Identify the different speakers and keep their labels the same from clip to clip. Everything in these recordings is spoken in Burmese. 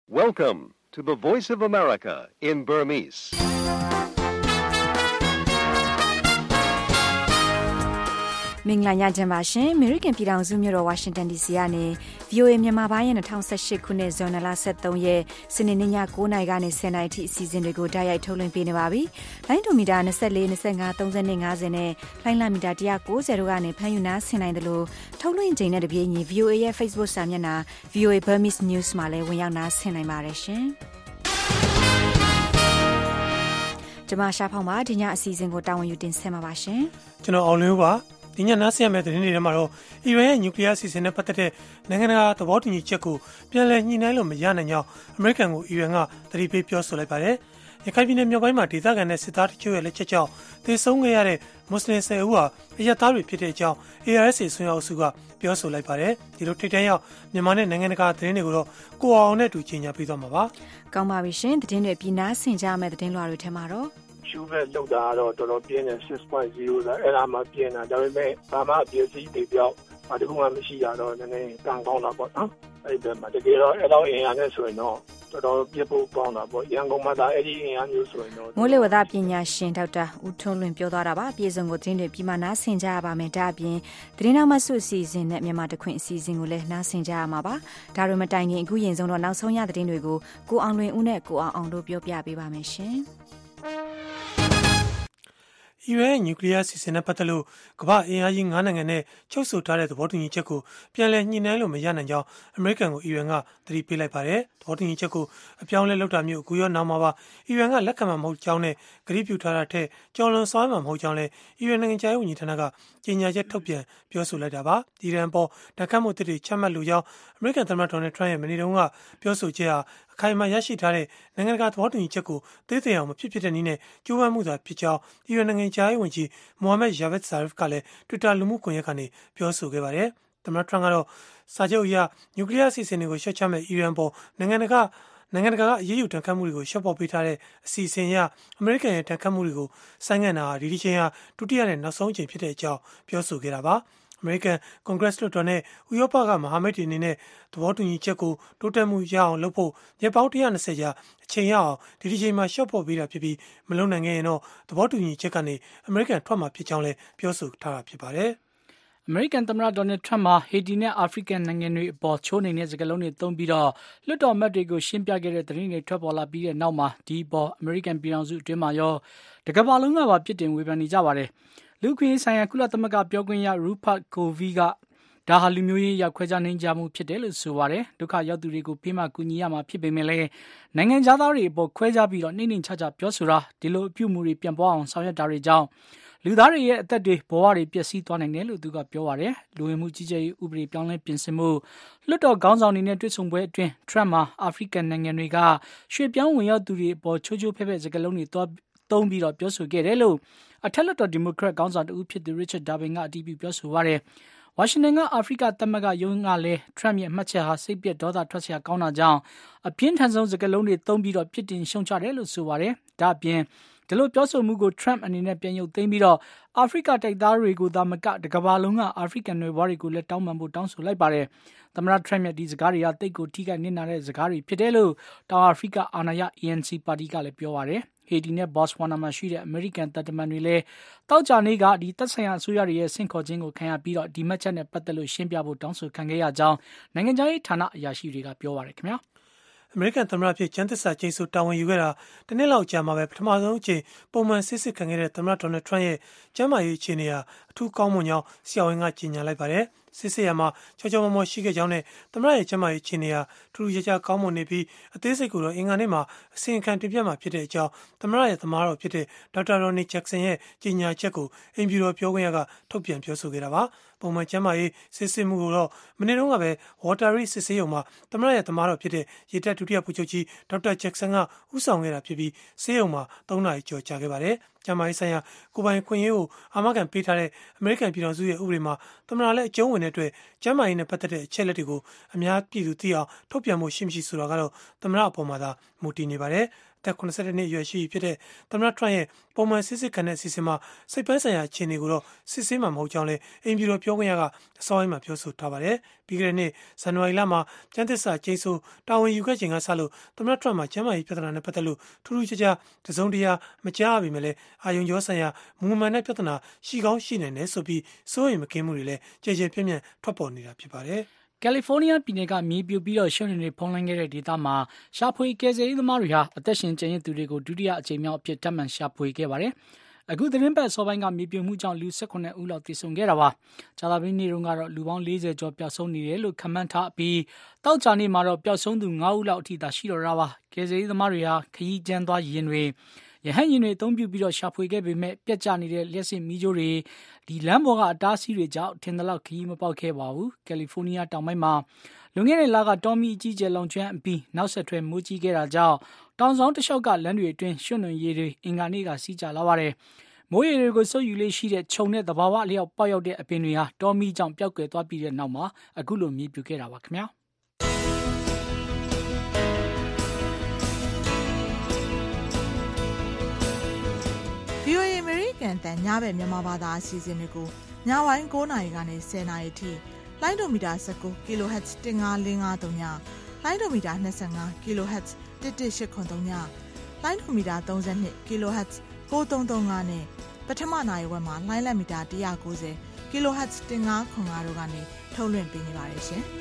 Speaker 1: Welcome to the Voice of America in Burmese.
Speaker 2: ။မင်္ဂလာညချမ်းပါရှင်။ American ပြည်ထောင်စုမြို့တော် Washington DC ကနေ VOA မြန်မာပိုင်းရဲ့2018ခုနှစ်ဇွန်လ23ရက်စနေနေ့ည9:00နာရီကနေ10:00နာရီထိအစီအစဉ်တွေကိုတိုက်ရိုက်ထုတ်လွှင့်ပေးနေပါပြီ။လိုင်းဒိုမီတာ24 25 30 50နဲ့လိုင်းလာမီတာ190တို့ကနေဖမ်းယူနားဆင်နိုင်တယ်လို့ထုတ်လွှင့်ချိန်နဲ့တပြေးညီ VOA ရဲ့ Facebook စာမျက်နှာ VOA Burmese News မှာလည်းဝင်ရောက်နားဆင်နိုင်ပါတယ်ရှင်။ကျွန်မရှာဖောင်းပါဒီညအစီအစဉ်ကိုတာဝန်ယူတင်ဆက်မှာပါရှင်
Speaker 3: ။ကျွန်တော်အောင်လင်းပါဒီညနားဆင်ရမယ့်သတင်းတွေထဲမှာတော့အီရန်ရဲ့နျူကလ িয়ার အစီအစဉ်နဲ့ပတ်သက်တဲ့နိုင်ငံတကာသဘောတူညီချက်ကိုပြန်လည်ညှိနှိုင်းလို့မရနိုင်ကြောင်းအမေရိကန်ကိုအီရန်ကသတိပေးပြောဆိုလိုက်ပါတယ်။ရခိုင်ပြည်နယ်မြောက်ပိုင်းမှာဒေသခံနဲ့စစ်သားတချို့ရဲ့လက်ချက်ကြောင့်သေဆုံးခဲ့ရတဲ့မွတ်စလင်10ဦးဟာအရပ်သားတွေဖြစ်တဲ့အကြောင်း ARSA ဆွေးနွေးအုပ်စုကပြောဆိုလိုက်ပါတယ်။ဒီလိုထိပ်တန်းရောက်မြန်မာနဲ့နိုင်ငံတကာသတင်းတွေကိုတော့ကိုအောင်နဲ့အတူကြီးညာပေးသွားမှာပါ
Speaker 2: ။ကောင်းပါပြီရှင်။သတင်းတွေပြည်နားဆင်ကြမယ့်သတင်းလွှာတွေထဲမှာတော့
Speaker 4: ရှုပဲလောက်တာတော့တော်တော်ပြင်းတယ် 6.0 ဆိုအဲ့ဒါမှပြင်းတာဒါပေမဲ့ဘာမှအပြည့်စည်တွေပြောက်ဘာတခုမှမရှိတာတော့နည်းနည်းကံကောင်းတာပေါ့နော်အဲ့ဒီမှာတကယ်တော့အဲ့တော့အင်အားနဲ့ဆိုရင်တော့တော်တော်ပြဖို့ကောင်းတာပေါ့ရန်ကုန်မှာဒါအဲ့ဒီအင်အားမျိုးဆိုရင်တော့
Speaker 2: မိုးလေဝသပညာရှင်ဒေါက်တာဦးထွန်းလွင်ပြောသွားတာပါပြည်စုံကိုသတင်းတွေပြီးမှနားဆင်ကြရပါမယ်ဒါအပြင်သတင်းနောက်မှဆွအစီအစဉ်နဲ့မြန်မာတခွင့်အစီအစဉ်ကိုလည်းနားဆင်ကြရမှာပါဒါတွေမတိုင်ခင်အခုရင်ဆုံးတော့နောက်ဆုံးရသတင်းတွေကိုကိုအောင်လွင်ဦးနဲ့ကိုအောင်တို့ပြောပြပေးပါမယ်ရှင်
Speaker 3: အီရန်ရဲ့နျူကလ িয়ার အစီအစဉ်နဲ့ပတ်သက်လို့ကမ္ဘာအင်အားကြီး9နိုင်ငံနဲ့ချုပ်ဆိုထားတဲ့သဘောတူညီချက်ကိုပြန်လည်ညှိနှိုင်းလို့မရနိုင်ကြောင်းအမေရိကန်ကိုအီရန်ကသတိပေးလိုက်ပါတယ်။သဘောတူညီချက်ကိုအပြောင်းလဲလုပ်တာမျိုးအခုရောနောက်မှာပါအီရန်ကလက်ခံမှာမဟုတ်ကြောင်းနဲ့ကတိပြုထားတာထက်ကြော်လွန်ဆောင်မှာမဟုတ်ကြောင်းလည်းအီရန်နိုင်ငံခြားရေးဝန်ကြီးဌာနကကြေညာချက်ထုတ်ပြန်ပြောဆိုလိုက်တာပါ။အီရန်ပေါ်ဓာတ်ကမှုတစ်တွေချမှတ်လို့ကြောင်းအမေရိကန်သမ္မတဒေါ်နယ်ထရန့်ရဲ့မနေ့တုန်းကပြောဆိုချက်ဟာအခိုင်အမာရရှိထားတဲ့နိုင်ငံတကာသဘောတူညီချက်ကိုသေးသေးအောင်မဖြစ်တဲ့နည်းနဲ့ကြိုးပမ်းမှုသာဖြစ်ကြောင်းအီရန်နိုင်ငံခြားရေးဝန်ကြီးမိုဟာမက်ယာဗက်ဇာရစ်ကလည်း Twitter လူမှုကွန်ရက်ကနေပြောဆိုခဲ့ပါတယ်။သမ္မတထရန့်ကတော့စာချုပ်အရနျူကလ িয়ার အစီအစဉ်တွေကိုရှေ့ချမဲ့အီရန်ပေါ်နိုင်ငံတကာကအရေးယူတန်ခတ်မှုတွေကိုရှော့ပေါ်ပေးထားတဲ့အစီအစဉ်အရအမေရိကန်ရဲ့တန်ခတ်မှုတွေကိုဆိုင်းငံ့တာဟာဒီချိန်ဟာဒုတိယနဲ့နောက်ဆုံးအချိန်ဖြစ်တဲ့အကြောင်းပြောဆိုခဲ့တာပါ။အမေရိကန်ကွန်ဂရက်လွှတ်တော်နဲ့ဥရောပကမဟာမိတ်တွေအနေနဲ့သဘောတူညီချက်ကိုတိုးတက်မှုရအောင်လုပ်ဖို့ရက်ပေါင်း120ကြာအချိန်ရအောင်ဒီချိန်မှာရှော့ပေါ်ပေးတာဖြစ်ပြီးမလုပ်နိုင်ခဲ့ရင်တော့သဘောတူညီချက်ကနေအမေရိကန်ထွက်မှာဖြစ်ကြောင်းလည်းပြောဆိုထားတာဖြစ်ပါတယ်
Speaker 5: အမေရိကန်သမ္မတဒေါ်နယ်ထရန့်မှာဟေတီနဲ့အာဖရိကန်နိုင်ငံတွေအပေါ်ချိုးနေတဲ့စကားလုံးတွေသုံးပြီးတော့လွှတ်တော်မတ်တွေကိုရှင်းပြခဲ့တဲ့သတင်းတွေထွက်ပေါ်လာပြီးတဲ့နောက်မှာဒီပေါ်အမေရိကန်ပြည်ထောင်စုအတွင်းမှာရောတကမ္ဘာလုံးကပါပြစ်တင်ဝေဖန်နေကြပါတယ်လူခွင့်ဆိုင်ရာကုလသမဂ္ဂပြောခွင့်ရရူဖတ်ကိုဗီကဒါဟာလူမျိုးရေးရောက်ခွဲခြားနှိမ်ကြမှုဖြစ်တယ်လို့ဆိုပါတယ်ဒုက္ခရောက်သူတွေကိုဖေးမှကူညီရမှာဖြစ်ပေမဲ့လည်းနိုင်ငံသားတွေအပေါ်ခွဲခြားပြီးတော့နှိမ့်နှိမ့်ချချပြောဆိုတာဒီလိုအပြုမှုတွေပြန်ပေါ်အောင်ဆောင်ရွက်တာတွေကြောင့်လူသားတွေရဲ့အသက်တွေဘဝတွေပျက်စီးသွားနိုင်တယ်လို့သူကပြောပါတယ်လူဝင်မှုကြီးကြပ်ရေးဥပဒေပြောင်းလဲပြင်ဆင်မှုလွှတ်တော်ခေါင်းဆောင်တွေနဲ့တွေ့ဆုံပွဲအတွင်းထရန့်မှာအာဖရိကန်နိုင်ငံတွေကရွှေ့ပြောင်းဝင်ရောက်သူတွေအပေါ်ချိုးချိုးဖဲ့ဖဲ့စကားလုံးတွေသုံးပြီးတော့ပြောဆိုခဲ့တယ်လို့အထက်လွှတ်တော်ဒီမိုကရက်ခေါင်းဆောင်တဦးဖြစ်သူ Richard Durbin ကအတည်ပြုပြောဆိုပါတယ်ဝါရှင်တန်ကအာဖရိကသမဂ္ဂရုံးကလည်းထရန့်ရဲ့မှတ်ချက်ဟာစိတ်ပြက်ဒေါသထွက်စရာကောင်းတာကြောင့်အပြင်းထန်ဆုံးစကားလုံးတွေသုံးပြီးတော့ပြစ်တင်ရှုံချတယ်လို့ဆိုပါတယ်ဒါအပြင်ဒီလိုပြောဆိုမှုကို Trump အနေနဲ့ပြန်ရုပ်သိမ်းပြီးတော့အာဖရိကတိုက်သားတွေကိုသာမကတကမ္ဘာလုံးကအာဖရိကန်နွယ်ဖွားတွေကိုလည်းတောင်းပန်ဖို့တောင်းဆိုလိုက်ပါတယ်။သမ္မတ Trump ရဲ့ဒီစကားတွေကတိတ်ကိုထိခိုက်နစ်နာတဲ့စကားတွေဖြစ်တယ်လို့တောင်အာဖရိကအာဏာရ ANC ပါတီကလည်းပြောပါတယ်။ဟေတီနဲ့ဘော့စဝါနာမှာရှိတဲ့အမေရိကန်တပ်တမန်တွေလည်းတောက်ကြနေ့ကဒီတပ်ဆိုင်ရာအစိုးရတွေရဲ့ဆင့်ခေါ်ခြင်းကိုခံရပြီးတော့ဒီမှတ်ချက်နဲ့ပတ်သက်လို့ရှင်းပြဖို့တောင်းဆိုခံခဲ့ရကြောင်းနိုင်ငံခြားရေးဌာနအရာရှိတွေကပြောပါတယ်ခင်ဗျာ။
Speaker 3: အမေရိကန်သမ္မတဖြစ်ကျန်းသစ္စာကျိန်ဆိုတာဝန်ယူခဲ့တာတနည်းလောက်ကြာမှာပဲပထမဆုံးအချိန်ပုံမှန်စစ်ခံခဲ့တဲ့သမ္မတဒေါ်နယ်ထရန့်ရဲ့ကျန်းမာရေးအခြေအနေဟာအထူးကောင်းမွန်ကြောင်းဆရာဝန်ကကြေညာလိုက်ပါတယ်စစ်ရမှာချောချောမောမောရှိခဲ့ကြောင်းနဲ့သမ္မတရဲ့ကျန်းမာရေးအခြေအနေဟာထူးထူးခြားခြားကောင်းမွန်နေပြီးအသေးစိတ်ကိုတော့အင်္ဂါနေ့မှာအစီရင်ခံတင်ပြမှာဖြစ်တဲ့အကြောင်းသမ္မတရဲ့သမားတော်ဖြစ်တဲ့ဒေါက်တာရော်နီဂျက်ဆန်ရဲ့ကြေညာချက်ကိုအိမ်ဖြူတော်ပြောခွင့်ရကထုတ်ပြန်ပြောဆိုခဲ့တာပါပုံမှန်ကျန်းမာရေးစစ်ဆေးမှုကိုတော့မနေ့တုန်းကပဲ Watery စစ်ဆေးရုံမှာသမ္မတရဲ့သမားတော်ဖြစ်တဲ့ရေတပ်ဒုတိယဗိုလ်ချုပ်ကြီးဒေါက်တာဂျက်ဆန်ကဦးဆောင်ခဲ့တာဖြစ်ပြီးဆေးရုံမှာ3နာရီကျော်ကြာခဲ့ပါတယ်ကျန်းမာရေးဆိုင်ရာကိုပိုင်ခွင့်ရေးကိုအာမခံပေးထားတဲ့အမေရိကန်ပြည်ထောင်စုရဲ့ဥပဒေမှာသမ္မတလည်းအကျုံးဝင်တဲ့အတွက်ကျန်းမာရေးနဲ့ပတ်သက်တဲ့အချက်လက်တွေကိုအများပြည်သူသိအောင်ထုတ်ပြန်ဖို့ရှိမရှိဆိုတာကတော့သမ္မတအပေါ်မှာသာမူတည်နေပါတယ်။သက်82နှစ်အရွယ်ရှိဖြစ်တဲ့သမ္မတထရန့်ရဲ့ပုံမှန်စစ်စစ်ခံတဲ့အစီအစဉ်မှာစိတ်ပိုင်းဆိုင်ရာအခြေအနေကိုတော့စစ်ဆေးမှာမဟုတ်ကြောင်းလည်းအိမ်ဖြူတော်ပြောခွင့်ရကအစောပိုင်းမှာပြောဆိုထားပါတယ်။ပြီးခဲ့တဲ့နှစ်ဇန်နဝါရီလမှာကျန်းသစ္စာကျိန်းဆိုတာဝန်ယူခဲ့ချိန်ကစလို့သမ္မတထရန့်မှာကျန်းမာရေးပြဿနာနဲ့ပတ်သက်လို့ထူးထူးခြားခြားတစုံတရာမကြားရပေမဲ့လည်းအာရုံကြောဆိုင်ရာမူမှန်တဲ့ပြဿနာရှိကောင်းရှိနိုင်တယ်ဆိုပြီးစိုးရိမ်မကင်းမှုတွေလည်းကြဲကြဲပြန့်ပြန့်ထွက်ပေါ်နေတာဖြစ်ပါတယ်။
Speaker 5: ကယ်လီဖိုးနီးယားပြည်နယ်ကမြေပြိုပြီးရွှံ့တွေဖုံးလွှမ်းခဲ့တဲ့ဒေသမှာရှာဖွေကယ်ဆယ်ရေးသမားတွေဟာအသက်ရှင်ကျန်ရစ်သူတွေကိုဒုတိယအကြိမ်မြောက်အဖြစ်ထပ်မံရှာဖွေခဲ့ပါတယ်။အခုသတင်းပတ်စောပိုင်းကမြေပြိုမှုကြောင့်လူ18ဦးလောက်သေဆုံးခဲ့တာပါ။ကြာသပတေးနေ့တုန်းကတော့လူပေါင်း40ကျော်ပျောက်ဆုံးနေတယ်လို့ခန့်မှန်းထားပြီးတောက်ကြနေ့မှာတော့ပျောက်ဆုံးသူ9ဦးလောက်အထိသာရှိတော့တာပါ။ကယ်ဆယ်ရေးသမားတွေဟာခရီးကျန်းသွားယာဉ်တွေရဟတ်ယာဉ်တွေအသုံးပြုပြီးရှာဖွေခဲ့ပေမဲ့ပြတ်ကျနေတဲ့လျှက်စစ်မီးကြိုးတွေလမ်းပေါ်ကအတားအဆီးတွေကြောင့်ထင်သလောက်ခရီးမပေါက်ခဲ့ပါဘူး။ကယ်လီဖိုးနီးယားတောင်ပိုင်းမှာလွန်ခဲ့တဲ့လကတောမီအကြီးကျယ်လောင်ကျွမ်းအပြီးနောက်ဆက်တွဲမိုးကြီးခဲ့တာကြောင့်တောင်ဆောင်တစ်လျှောက်ကလမ်းတွေအတွင်းရွှံ့နွံရည်တွေအင်္ဂါနေ့ကစီးကျလာပါတယ်။မိုးရေတွေကိုစုပ်ယူလေးရှိတဲ့ခြုံတဲ့သဘာဝအလျောက်ပေါက်ရောက်တဲ့အပင်တွေဟာတောမီကြောင့်ပျောက်ကွယ်သွားပြီးတဲ့နောက်မှာအခုလိုမြေပြိုခဲ့တာပါခင်ဗျာ။
Speaker 6: VOA American တန်ညဘက်မြန်မာဘာသာအစီအစဉ်တွေကိုညပိုင်း9နာရီကနေ10နာရီထိလိုင်းဒိုမီတာ19 kHz 15553ညလိုင်းဒိုမီတာ25 kHz 11883ညလိုင်းဒိုမီတာ32 kHz 9335နဲ့ပထမနာရီဝက်မှာလိုင်းလက်မီတာ190 kHz 1505တို့ကနေထုတ်လွှင့်ပေးနေပါတယ်ရှင်။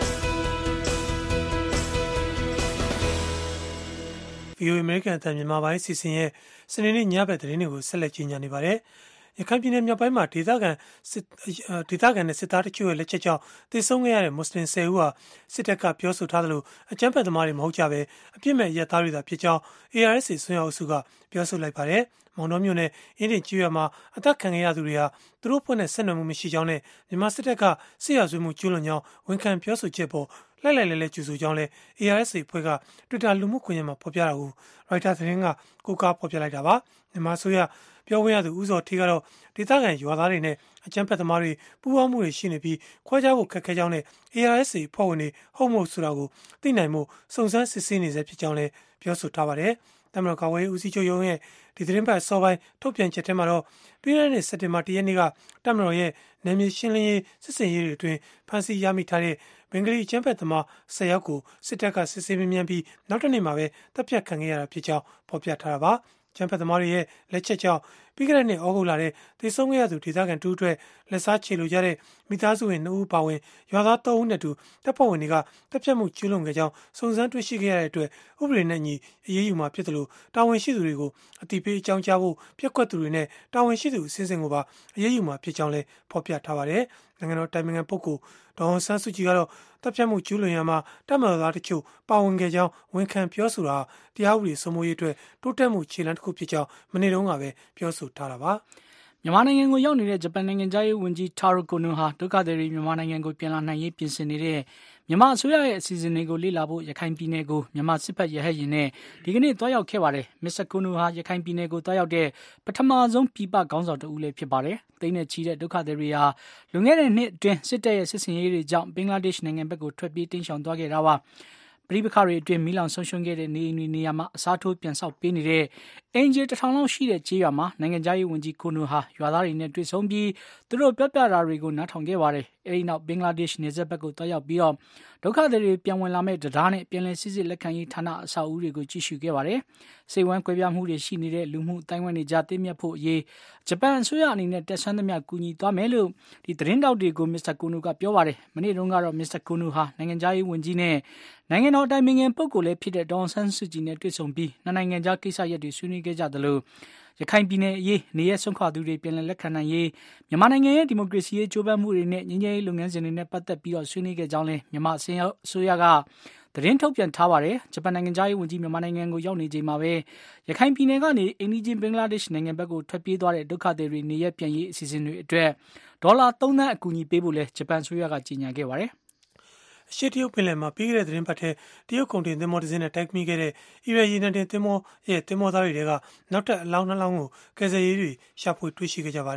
Speaker 3: VOA American အသံမြန်မာပိုင်းစီစဉ်ရဲ့စနေနေ့ညဘက်သတင်းတွေကိုဆက်လက်ကြီးညာနေပါတယ်။ရခိုင်ပြည်နယ်မြောက်ပိုင်းမှာဒေသခံနဲ့စစ်သားတချို့ရဲ့လက်ချက်ကြောင့်သေဆုံးခဲ့ရတဲ့မွတ်စလင်10ဦးဟာစစ်တပ်ကပြောဆိုထားသလိုအကြမ်းဖက်သမားတွေမဟုတ်ကြဘဲအပြစ်မဲ့ရဲသားတွေသာဖြစ်ကြောင်း ARSA ဆွေးနွေးအုပ်စုကပြောဆိုလိုက်ပါတယ်။မောင်တော်မြို့နယ်အင်းဒင်ကျွော်မှာအသက်ခံခဲ့ရသူတွေဟာသူတို့ဖွဲ့နဲ့ဆက်နွယ်မှုမရှိကြောင်းနဲ့မြန်မာစစ်တပ်ကစစ်ရာဇဝတ်မှုကျူးလွန်ကြောင်းဝန်ခံပြောဆိုချက်ပေါ်လိုက်လိုက်လဲကျူဆိုကြောင်းလဲ ARSA ဖွဲ့က Twitter လူမှုကွန်ရက်မှာဖော်ပြတာကို Reuters သတင်းကကိုးကားဖော်ပြလိုက်တာပါမြန်မာဆိုရပြောခွင့်ရသူဦးစောထေးကတော့ဒေသခံရွာသားတွေနဲ့အကြမ်းဖက်သမားတွေပူးပေါင်းမှုတွေရှိနေပြီးခွဲခြားဖို့ခက်ခဲကြောင်းနဲ့ ARSA ဖွဲ့ဝင်တွေဟုတ်မဟုတ်ဆိုတာကိုသိနိုင်မှုစုံစမ်းစစ်ဆေးနေစေဖြစ်ကြောင်းလဲပြောဆိုထားပါတယ်တမန်တော်ကာဝေးဦးစီးချုပ်ရုံးရဲ့ဒီသတင်းပတ်စောပိုင်းထုတ်ပြန်ချက်ထဲမှာတော့ပြည်ထောင်စုစက်တင်ဘာ1ရက်နေ့ကတမန်တော်ရဲ့နယ်မြေရှင်းလင်းရေးစစ်စင်ရေးတွေအတွင်းဖမ်းဆီးရမိထားတဲ့ဘင်္ဂလီကျန်းဖက်သမား10ယောက်ကိုစစ်တပ်ကစစ်ဆေးမြန်းပြီးနောက်တစ်နေ့မှာပဲတပ်ဖြတ်ခံခဲ့ရတာဖြစ်ကြောင်းဖော်ပြထားတာပါကျန်းဖက်သမားတွေရဲ့လက်ချက်ကြောင့်ပြီးခဲ့တဲ့နှစ်ဩဂုတ်လထဲသေဆုံးခဲ့ရသူဒေသခံ2ဦးအတွက်လက်စားချေလိုကြတဲ့မိသားစုဝင်2ဦးပါဝင်ရွာသား3ဦးနဲ့တူတပ်ဖွဲ့ဝင်တွေကတပ်ဖြတ်မှုကျူးလွန်ခဲ့ကြောင်းစုံစမ်းတွေ့ရှိခဲ့ရတဲ့အတွက်ဥပဒေနဲ့ညီအရေးယူမှာဖြစ်တယ်လို့တာဝန်ရှိသူတွေကိုအတိပေးအကြောင်းကြားဖို့ပြက်ကွက်သူတွေနဲ့တာဝန်ရှိသူအစဉ်စဉ်ကိုပါအရေးယူမှာဖြစ်ကြောင်းလည်းဖော်ပြထားပါတယ်နိုင်ငံတော်တိုင်ပင်ခံပုဂ္ဂိုလ်ဒေါ်အောင်ဆန်းစုကြည်ကတော့တပ်ဖြတ်မှုကျူးလွန်ရမှာတပ်မတော်သားတချို့ပါဝင်ခဲ့ကြောင်းဝန်ခံပြောဆိုတာတရားဥပဒေစိုးမိုးရေးအတွက်တိုးတက်မှုခြေလှမ်းတစ်ခုဖြစ်ကြောင်းမနေ့တုန်းကပဲပြောဆိုထားတာပါ
Speaker 5: မြန်မာနိုင်ငံကိုရောက်နေတဲ့ဂျပန်နိုင်ငံသားရေးဝန်ကြီးတာရိုကိုနိုဟာဒုက္ခသည်တွေမြန်မာနိုင်ငံကိုပြန်လာနိုင်ရေးပြင်ဆင်နေတဲ့မြန်မာအစိုးရရဲ့အစီအစဉ်တွေကိုလေ့လာဖို့ရခိုင်ပြည်နယ်ကိုမြန်မာစစ်ဘက်ရဟတ်ယာဉ်နဲ့ဒီကနေ့တွားရောက်ခဲ့ပါတယ်မစ္စတာကိုနိုဟာရခိုင်ပြည်နယ်ကိုတွားရောက်တဲ့ပထမဆုံးပြည်ပခေါင်းဆောင်တဦးလည်းဖြစ်ပါတယ်သိန်းနဲ့ချီတဲ့ဒုက္ခသည်တွေဟာလွန်ခဲ့တဲ့နှစ်အတွင်းစစ်တပ်ရဲ့စစ်ဆင်ရေးတွေကြောင့်ဘင်္ဂလားဒေ့ရှ်နိုင်ငံဘက်ကိုထွက်ပြေးတိမ်းရှောင်သွားခဲ့တာပါပဋိပက္ခတွေအတွင်းမီးလောင်ဆုံးရှုံးခဲ့တဲ့နေအိမ်တွေနေရာမှာအစားထိုးပြန်ဆောက်ပေးနေတဲ့အင်ဂျီ1000လောက်ရှိတဲ့ကြေးရွာမှာနိုင်ငံသားရေးဝန်ကြီးကိုနိုဟာရွာသားတွေနဲ့တွေ့ဆုံပြီးသူတို့ပြောပြတာတွေကိုနားထောင်ခဲ့ပါတယ်။အဲဒီနောက်ဘင်္ဂလားဒေ့ရှ်နယ်စပ်ဘက်ကိုတွားရောက်ပြီးတော့ဒုက္ခသည်တွေပြန်ဝင်လာမဲ့တရားနဲ့ပြန်လည်စစ်စစ်လက်ခံရေးဌာနအဆောက်အဦတွေကိုကြည့်ရှုခဲ့ပါတယ်။စိတ်ဝမ်းကွဲပြားမှုတွေရှိနေတဲ့လူမှုအတိုင်းအဝန်တွေကြားသိမြတ်ဖို့အရေးဂျပန်အစိုးရအနေနဲ့တက်ဆန်းသမျှကူညီသွားမယ်လို့ဒီသတင်းတောက်တွေကိုမစ္စတာကိုနိုကပြောပါတယ်။မနေ့တုန်းကတော့မစ္စတာကိုနိုဟာနိုင်ငံသားရေးဝန်ကြီးနဲ့နိုင်ငံတော်အတိုင်ပင်ခံပုဂ္ဂိုလ်လည်းဖြစ်တဲ့ဒေါ်အောင်ဆန်းစုကြည်နဲ့တွေ့ဆုံပြီးနိုင်ငံခြားကိစ္စရပ်တွေဆွေးနွေးခဲ့ကြသလိုရခိုင်ပြည်နယ်အရေးနေရဆုံးခွာသူတွေပြန်လည်လက်ခံနိုင်ရေးမြန်မာနိုင်ငံရဲ့ဒီမိုကရေစီရေးကြိုးပမ်းမှုတွေနဲ့ငြိမ်းချမ်းရေးလုပ်ငန်းစဉ်တွေနဲ့ပတ်သက်ပြီးတော့ဆွေးနွေးခဲ့ကြောင်းလည်းမြန်မာအစိုးရကသတင်းထုတ်ပြန်ထားပါတယ်ဂျပန်နိုင်ငံသားရေးဝန်ကြီးမြန်မာနိုင်ငံကိုရောက်နေချိန်မှာပဲရခိုင်ပြည်နယ်ကနေအိန္ဒိချင်းဘင်္ဂလားဒေ့ရှ်နိုင်ငံဘက်ကိုထွက်ပြေးသွားတဲ့ဒုက္ခသည်တွေနေရပြန်ရေးအစီအစဉ်တွေအတွက်ဒေါ်လာ3သန်းအကူအညီပေးဖို့လည်းဂျပန်အစိုးရကကြေညာခဲ့ပါတယ်
Speaker 3: အရှေ့တရုတ်ပင်လယ်မှာပြီးခဲ့တဲ့သတင်းပတ်ထဲတရုတ်ကုန်တင်သင်္ဘောတစ်စင်းနဲ့တိုက်မိခဲ့တဲ့အီရန်ရေနံတင်သင်္ဘောရဲ့သင်္ဘောသားတွေကနောက်ထပ်အလောင်း2လောင်းကိုကယ်ဆယ်ရေးတွေရှာဖွေတွေ့ရှိခဲ့ကြပါတယ်။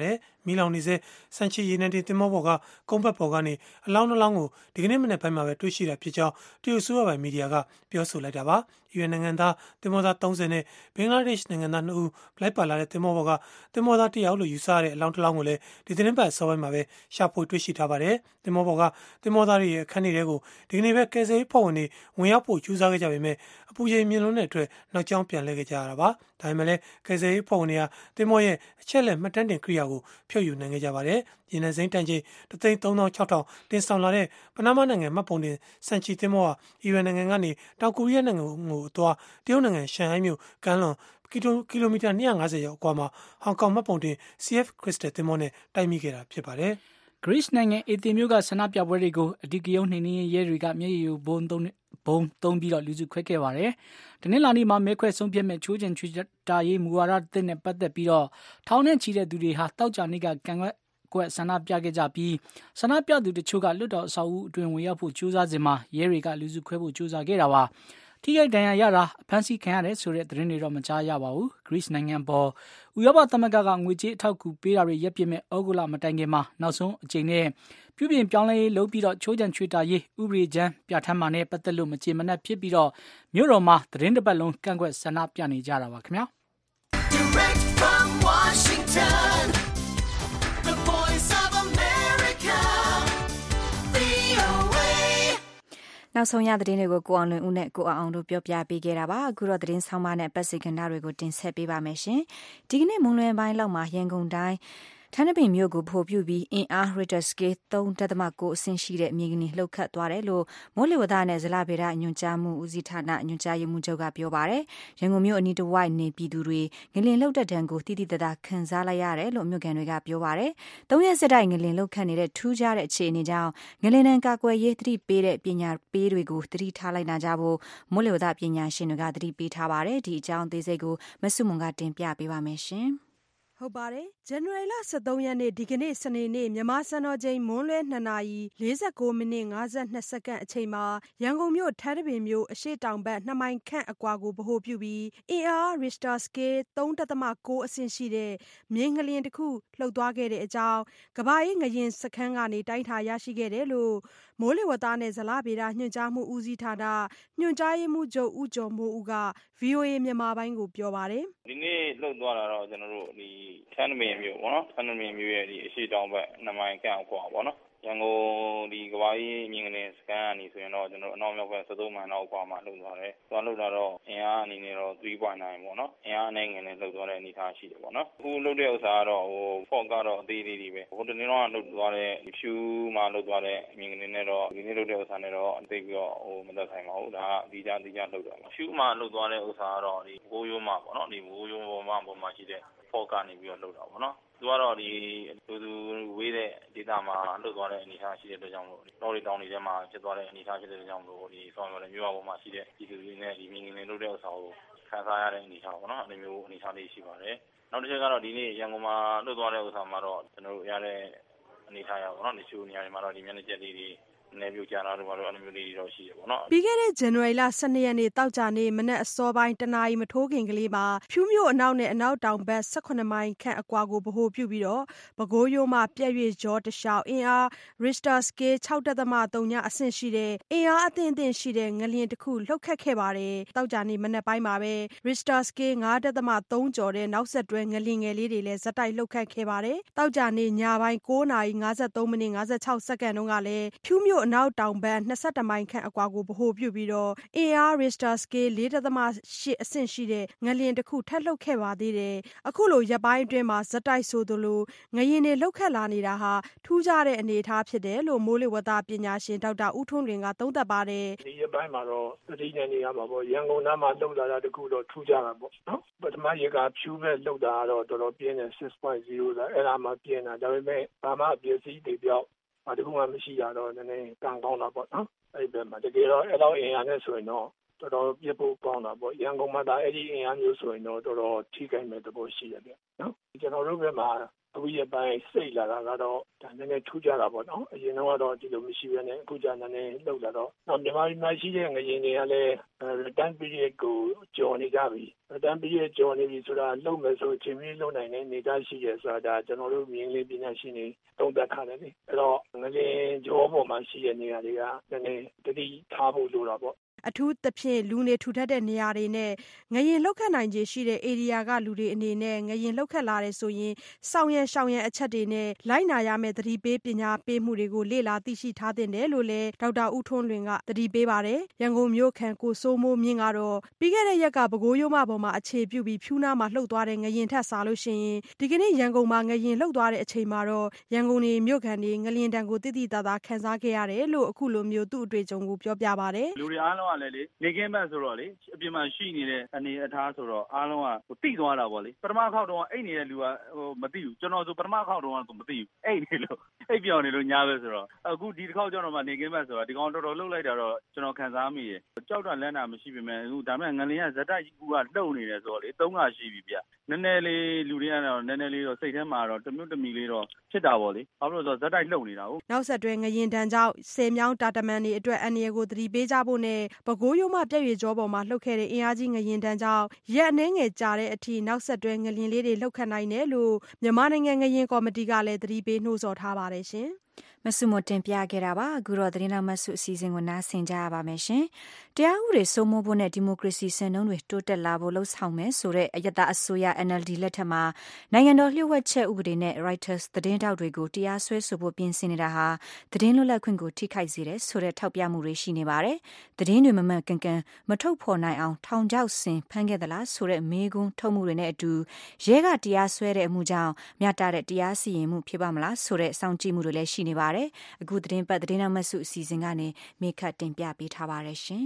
Speaker 3: မီလောင်နေစေစန်ချီရေနံတင်သင်္ဘောပေါ်ကကုန်းဘက်ပေါ်ကနေအလောင်းနှလောင်းကိုဒီကနေ့မနေ့ပိုင်းမှာပဲတွေ့ရှိတာဖြစ်ကြောင်းတရုတ်ဆိုရပိုင်မီဒီယာကပြောဆိုလိုက်တာပါ။ UN နိုင်ငံသားသင်္ဘောသား30နဲ့ဘင်္ဂလားဒေ့ရှ်နိုင်ငံသား2ဦးလိုက်ပါလာတဲ့သင်္ဘောပေါ်ကသင်္ဘောသား1ယောက်လို့ယူဆရတဲ့အလောင်းတစ်လောင်းကိုလည်းဒီသတင်းပတ်အစောပိုင်းမှာပဲရှာဖွေတွေ့ရှိထားပါတယ်။သင်္ဘောပေါ်ကသင်္ဘောသားတွေရဲ့အခန်းတွေကိုဒီကနေ့ပဲကယ်ဆယ်ရေးဖွဲ့ဝင်တွေဝင်ရောက်ဖို့ကြိုးစားခဲ့ကြပေမဲ့အပူချိန်မြင့်လွန်းတဲ့အတွက်နောက်ကျောင်းပြန်လှည့်ခဲ့ကြရတာပါ။ဒါပေမဲ့လည်းကယ်ဆယ်ရေးဖွဲ့ဝင်တွေကသင်္ဘောရဲ့အချက်လက်မှတ်တမ်းတင်ကိရိယာကိုဖြုတ်ယူနိုင်ခဲ့ကြပါတယ်။ရေနံစိမ်းတန်ချိန်336,000တင်ဆောင်လာတဲ့ပနားမားနိုင်ငံမှတ်ပုံတင်စန်ချီသင်္ဘောဟာအီရန်နိုင်ငံကနေတောင်ကိုရီးယားနိုင်ငံကိုအသွားတရုတ်နိုင်ငံရှန်ဟိုင်းမြို့ကမ်းလွန်ကီလိုမီတာ250ရောက်အကွာမှာဟောင်ကောင်မှတ်ပုံတင် CF Crystal သင်္ဘောနဲ့တိုက်မိခဲ့တာဖြစ်ပါတယ်
Speaker 5: ။ Greece နိုင်ငံအေသင်မြို့ကဆန္ဒပြပွဲတွေကိုအဓိကရုဏ်းနှိမ်နင်းရေးရဲတွေကမျက်ရည်ယိုဗုံးသုံးပြီးလူစုခွဲခဲ့ပါတယ်။တနင်္လာနေ့မှာမဲခွဲဆုံးဖြတ်မဲ့ချိုးချင်ချွေတာရေးမူဝါဒသစ်နဲ့ပတ်သက်ပြီးထောင်နဲ့ချီတဲ့သူတွေဟာတောက်ကြနေ့ကကံကွက်ဆန္ဒပြခဲ့ကြပြီးဆန္ဒပြသူတချို့ကလွတ်တော်အဆောက်အဦအတွင်းဝင်ရောက်ဖို့ကြိုးစားစဉ်မှာရဲတွေကလူစုခွဲဖို့ကြိုးစားခဲ့တာပါ။ထိခိုက်ဒဏ်ရာရတာအဖမ်းဆီးခံရတယ်ဆိုတဲ့သတင်းတွေတော့မကြားရပါဘူး။ Greece နိုင်ငံပေါ်ဥရောပသမဂ္ဂကငွေကြေးအထောက်အကူပေးတာတွေရပ်ပစ်မဲ့ဩဂုတ်လမတိုင်ခင်မှာနောက်ဆုံးအကြိမ်နဲ့ပြုပြင်ပြောင်းလဲရေးလုပ်ပြီးချိုးချံချွေတာရေးဥပဒေကြမ်းပြဋ္ဌာန်းမှာနဲ့ပတ်သက်လို့မကြေမနက်ဖြစ်ပြီးမြို့တော်မှာသတင်းတစ်ပတ်လုံးကန့်ကွက်ဆန္ဒပြနေကြတာပါခင်ဗျာ။ Direct from Washington, the voice of America,
Speaker 2: VOA နောက်ဆုံးရသတင်းတွေကိုကိုအောင်လွင်ဦးနဲ့ကိုအောင်တို့ပြောပြပေးခဲ့တာပါအခုတော့သတင်းဆောင်မနဲ့ပတ်စင်ကဏ္ဍတွေကိုတင်ဆက်ပေးပါမယ်ရှင်ဒီကနေ့မွန်းလွဲပိုင်းလောက်မှာရန်ကုန်တိုင်းထန်းတပင်မြို့ကိုဖိုပြုပြီးအင်အား Richter scale 3.9 အဆင့်ရှိတဲ့မြေကနေလှုပ်ခတ်သွားတယ်လို့မိုးလေဝသနဲ့ဇလဗေဒညွှန်ကြားမှုဦးစီးဌာနညွှန်ကြားရေးမှူးချုပ်ကပြောပါတယ်။ရန်ကုန်မြို့အနီးတစ်ဝိုက်နေပြည်သူတွေငလင်လှုပ်တဲ့ဒဏ်ကိုတိတိတသာခံစားလိုက်ရတယ်လို့မြို့ကန်တွေကပြောပါတယ်။3ရက်ဆက်တိုက်ငလင်လှုပ်ခတ်နေတဲ့ထူးခြားတဲ့အခြေအနေကြောင့်ငလင်တန်းကာကွယ်ရေးသတိပေးတဲ့ပညာပေးတွေကိုသတိထားလိုက်နာကြဖို့မိုးလေဝသပညာရှင်တွေကသတိပေးထားပါတယ်။ဒီအကြောင်းအသေးစိတ်ကိုမဆုမွန်ကတင်ပြပေးပါမယ်ရှင်။
Speaker 7: ဟုတ်ပါတယ်ဇန်နဝါရီလ23ရက်နေ့ဒီကနေ့စနေနေ့မြန်မာစံတော်ချိန်မွန်းလွဲ2နာရီ49မိနစ်52စက္ကန့်အချိန်မှာရန်ကုန်မြို့ထန်းတပင်မြို့အရှေ့တောင်ဘက်2မိုင်ခန့်အကွာကိုဗဟိုပြုပြီးအင်အား Richter scale 3.9 အဆင့်ရှိတဲ့မြေငလျင်တစ်ခုလှုပ်သွားခဲ့တဲ့အကြောင်းကမ္ဘာအေးငလျင်စခန်းကနေတိုင်းထားရရှိခဲ့တယ်လို့မိုးလေဝသနဲ့ဇလဗေဒညွှန်ကြားမှုဦးစီးဌာနညွှန်ကြားရေးမှူးချုပ်ဦးကျော်မိုးဦးက VOA မြန်မာပိုင်းကိုပြောပါတယ်
Speaker 8: ဒီနေ့လှုပ်သွားတာတော့ကျွန်တော်တို့ဒီထန်းတပင်မြို့ပေါ့နော်ထန်းတပင်မြို့ရဲ့ဒီအရှိတောင်ဘက်2မိုင်ခန့်အကွာပေါ့နော်ရန်ကုန်ဒီကဘာကြီးမြင်းကလေးစကန်ကနေဆိုရင်တော့ကျွန်တော်အနောက်မြောက်ဘက်73မိုင်လောက်အကွာမှာလှုပ်သွားတယ်။သွားလှုပ်တာတော့အင်အားအနေနဲ့တော့ 3.9 ပေါ့နော်။အင်အားအနေငယ်နဲ့လှုပ်သွားတဲ့အနေအထားရှိတယ်ပေါ့နော်။အခုလှုပ်တဲ့ဥစ္စာကတော့ဖော့ကတော့အသေးလေးတွေပဲ။ဟိုတနေ့တော့လှုပ်သွားတဲ့ဖြူမှာလှုပ်သွားတဲ့မြင်းကလေးနဲ့တော့ဒီနေ့လှုပ်တဲ့ဥစ္စာနဲ့တော့အသေးပြီးတော့မသက်ဆိုင်ပါဘူး။ဒါကဒီကြလှုပ်တာပါ။ဖြူမှာလှုပ်သွားတဲ့ဥစ္စာကတော့ဒီဘိုးရိုးမှာပေါ့နော်။ဒီဘိုးရိုးပေါ်မှာရှိတဲ့ဖော့ကနေပြီးတော့လှုပ်တာပေါ့နော်။သူကတော့ဒီသူဝေးတဲ့ဒေသမှာလှုပ်သွားတဲ့အနေအထားရှိတဲ့အတွက်ကြောင့်မို့တောတွေတောင်တွေထဲမှာဖြစ်သွားတဲ့အနေအထားရှိတဲ့အတွက်ကြောင့်မို့ဒီဆောင်ရွက်တဲ့မြို့ပေါ်မှာရှိတဲ့ဒီလူတွေနဲ့ဒီမြင်းငင်လှုပ်တဲ့ဥစ္စာကိုခံစားရတဲ့အနေအထားပေါ့နော်အဲ့ဒီမျိုးအနေအထားလေးရှိပါတယ်နောက်တစ်ချက်ကတော့ဒီနေ့ရန်ကုန်မှာလှုပ်သွားတဲ့ဥစ္စာမှာတော့ကျွန်တော်တို့ရတဲ့အနေအထားရပါတော့ဒီချိုးနေရာတွေမှာတော့ဒီမျက်နှာကျက်လေးတွေနေပြကြတာတို့ဘာလို့အဲ့လိုမျိုးလေးတော့ရှိတယ်ပေါ့နော်
Speaker 7: ပြီးခဲ့တဲ့ဇန်နဝါရီလ12ရက်နေ့တောက်ကြနေ့မနက်အစောပိုင်းတနာရီမထိုးခင်ကလေးမှာဖြူးမြို့အနောက်နဲ့အနောက်တောင်ဘက်18မိုင်ခန့်အကွာကိုဗဟိုပြုပြီးတော့ပဲခူးရိုးမှာပြည့်ရွေ့ကြောတလျှောက်အင်အား Richter scale 6.3 အဆင့်ရှိတဲ့အင်အားအသင့်ရှိတဲ့ငလျင်တစ်ခုလှုပ်ခတ်ခဲ့ပါတယ်တောက်ကြနေ့မနက်ပိုင်းမှာပဲ Richter scale 5.3 ကျော်တဲ့နောက်ဆက်တွဲငလျင်ငယ်လေးတွေလည်းဇက်တိုက်လှုပ်ခတ်ခဲ့ပါတယ်တောက်ကြနေ့ညပိုင်း9:53မိနစ်56စက္ကန့်တုန်းကလည်းဖြူးမြို့အနောက်တောင်ဘက်21မိုင်ခန့်အကွာကိုဗဟိုပြုပြီးတော့အင်အား Richter scale 4.8 အဆင့်ရှိတဲ့ငလျင်တစ်ခုထပ်လှုပ်ခဲ့ပါသေးတယ်။အခုလိုရက်ပိုင်းအတွင်းမှာဇက်တိုက်ဆိုသလိုငလျင်တွေလှုပ်ခတ်လာနေတာဟာထူးခြားတဲ့အနေအထားဖြစ်တယ်လို့မိုးလေဝသပညာရှင်ဒေါက်တာဦးထွန်းလွင်ကသုံးသပ်ပါတယ်
Speaker 4: ။ဒီရက်ပိုင်းမှာတော့သတိနဲ့နေရမှာပေါ့ရန်ကုန်သားမှာလှုပ်လာတာတခုတော့ထူးခြားတာပေါ့နော်။ပထမရက်ကဖြူးပဲလှုပ်တာကတော့တော်တော်ပြင်းတယ် 6.0 ဆိုအဲ့ဒါမှပြင်းတာဒါပေမဲ့ဘာမှအပြည့်စည်တွေပြောက်တခုမှမရှိရတော့နည်းနည်းကံကောင်းတာပေါ့နော်အဲ့ဒီမှာတကယ်တော့အဲ့တော့အင်အားနဲ့ဆိုရင်တော့တော်တော်ပြဖို့ကောင်းတာပေါ့ရန်ကုန်မှာဒါအဲ့ဒီအင်အားမျိုးဆိုရင်တော့တော်တော်ထိခိုက်မဲ့သဘောရှိတယ်ဗျနော်ကျွန်တော်တို့ဘက်မှာအခုရပိုင်းစိတ်လာတာကတော့ဒါနည်းနည်းထူးခြားတာပေါ့နော်အရင်တော့ဒီလိုမရှိဘဲနဲ့အခုကျနည်းနည်းလောက်လာတော့မြန်မာပြည်မှာရှိတဲ့ငရင်တွေကလည်း return period ကိုကျော်နေကြပြီ return period ကျော်နေပြီဆိုတာလုံမယ်ဆိုချိန်ပြီးလုံနိုင်တဲ့နေသားရှိရဆိုတာဒါကျွန်တော်တို့မြင်လေးပညာရှင်တွေသုံးသပ်ထားတယ်လေအဲ့တော့ငရင်ကျော်ပေါ်မှာရှိတဲ့နေရာတွေကနည်းနည်းတတိထားဖို့လိုတာပေါ့
Speaker 7: အထူးသဖြင့်လူနေထူထပ်တဲ့နေရာတွေနဲ့ငရင်လောက်ခတ်နိုင်ခြေရှိတဲ့ area ကလူတွေအနေနဲ့ငရင်လောက်ခတ်လာတယ်ဆိုရင်စောင့်ရန်အချက်တွေနဲ့လိုက်နာရမယ့်သတိပေးပညာပေးမှုတွေကိုလေ့လာသိရှိထားတဲ့တယ်လို့လည်းဒေါက်တာဦးထွန်းလွင်ကသတိပေးပါတယ်။ရန်ကုန်မြို့ခံကိုစိုးမိုးမြင့်ကတော့ပြီးခဲ့တဲ့ရက်ကပဲခူးရိုးမပေါ်မှာအခြေပြုပြီးဖြူးနာမှာလှုပ်သွားတဲ့ငရင်ထက်စားလို့ရှိရင်ဒီကနေ့ရန်ကုန်မှာငရင်လှုပ်သွားတဲ့အချိန်မှာတော့ရန်ကုန်နေမြို့ခံတွေငလျင်တံကိုတိတိတသာခန်းစားခဲ့ရတယ်လို့အခုလိုမျိုးသူ့အတွေ့အကြုံကိုပြောပြပါတယ်
Speaker 9: ။လူတွေအားလုံးကလည်းလေနေကင်းဘက်ဆိုတော့လေအပြင်မှာရှိနေတဲ့အနေအထားဆိုတော့အားလုံးကတိသွားတာပေါ့လေပထမခေါက်တော့အိတ်နေတဲ့လူကမသိဘူးကျွန်တော်ဆိုပထမခေါက်တော့မသိဘူးအိတ်နေလို့အိတ်ပြောင်းနေလို့ညားပဲဆိုတော့အခုဒီတစ်ခေါက်ကျွန်တော်မှနေကင်းဘက်ဆိုတော့ဒီကောင်တော်တော်လှုပ်လိုက်တာတော့ကျွန်တော်ခံစားမိတယ်ကြောက်တာလန့်တာမရှိပေမဲ့အခုဒါမှငလင်းကဇက်တိုက်ကူကလှုပ်နေတယ်ဆိုတော့လေ3ခါရှိပြီဗျနည်းနည်းလေးလူတွေကတော့နည်းနည်းလေးတော့စိတ်ထဲမှာတော့တမျိုးတမီလေးတော့ဖြစ်တာပေါ့လေဘာလို့လဲဆိုတော့ဇက်တိုက်လှုပ်နေတာဟုတ်
Speaker 7: နောက်ဆက်တွဲငရင်တန်းကြောင့်ဆယ်မြောင်းတာတမန်တွေအတွက်အန္တရာယ်ကိုသတိပေးကြဖို့နဲ့ပဲခူးရိုးမပြည့်ရွေကျော်ပေါ်မှာလှုပ်ခဲ့တဲ့အင်အားကြီးငရင်တန်းကြောင့်ရက်အနှဲငယ်ကြာတဲ့အထိနောက်ဆက်တွဲငလျင်လေးတွေလှုပ်ခတ်နိုင်တယ်လို့မြန်မာနိုင်ငံငရင်ကော်မတီကလည်းသတိပေးနှိုးဆော်ထားပါတယ်ရှင်
Speaker 2: မဆုမတင်ပြခဲ့တာပါအခုတော့သတင်းတော်မဆုအစီအစဉ်ကိုနားဆင်ကြရပါမယ်ရှင်တရားဥပဒေစိုးမိုးဖို့နဲ့ဒီမိုကရေစီစံနှုန်းတွေတိုးတက်လာဖို့လှုံ့ဆော်မယ်ဆိုတဲ့အယက်သားအစိုးရ NLD လက်ထက်မှာနိုင်ငံတော်လျှို့ဝှက်ချက်ဥပဒေနဲ့ Reuters သတင်းတောက်တွေကိုတရားစွဲဆိုဖို့ပြင်ဆင်နေတာဟာသတင်းလွတ်လပ်ခွင့်ကိုထိခိုက်စေတယ်ဆိုတဲ့ထောက်ပြမှုတွေရှိနေပါတယ်သတင်းတွေမမှန်ကန်ကန်မထုတ်ဖော်နိုင်အောင်ထောင်ချောက်ဆင်ဖမ်းခဲ့သလားဆိုတဲ့မေးခွန်းထုတ်မှုတွေနဲ့အတူရဲကတရားစွဲတဲ့အမှုကြောင့်မြတ်တာတဲ့တရားစီရင်မှုဖြစ်ပါမလားဆိုတဲ့စောင့်ကြည့်မှုတွေလည်းရှိနေပါတယ်အခုသတင်းပတ်သတင်းနောက်မှစုအစီအစဉ်ကနေမေခတ်တင်ပြပေးထားပါတယ်ရှင်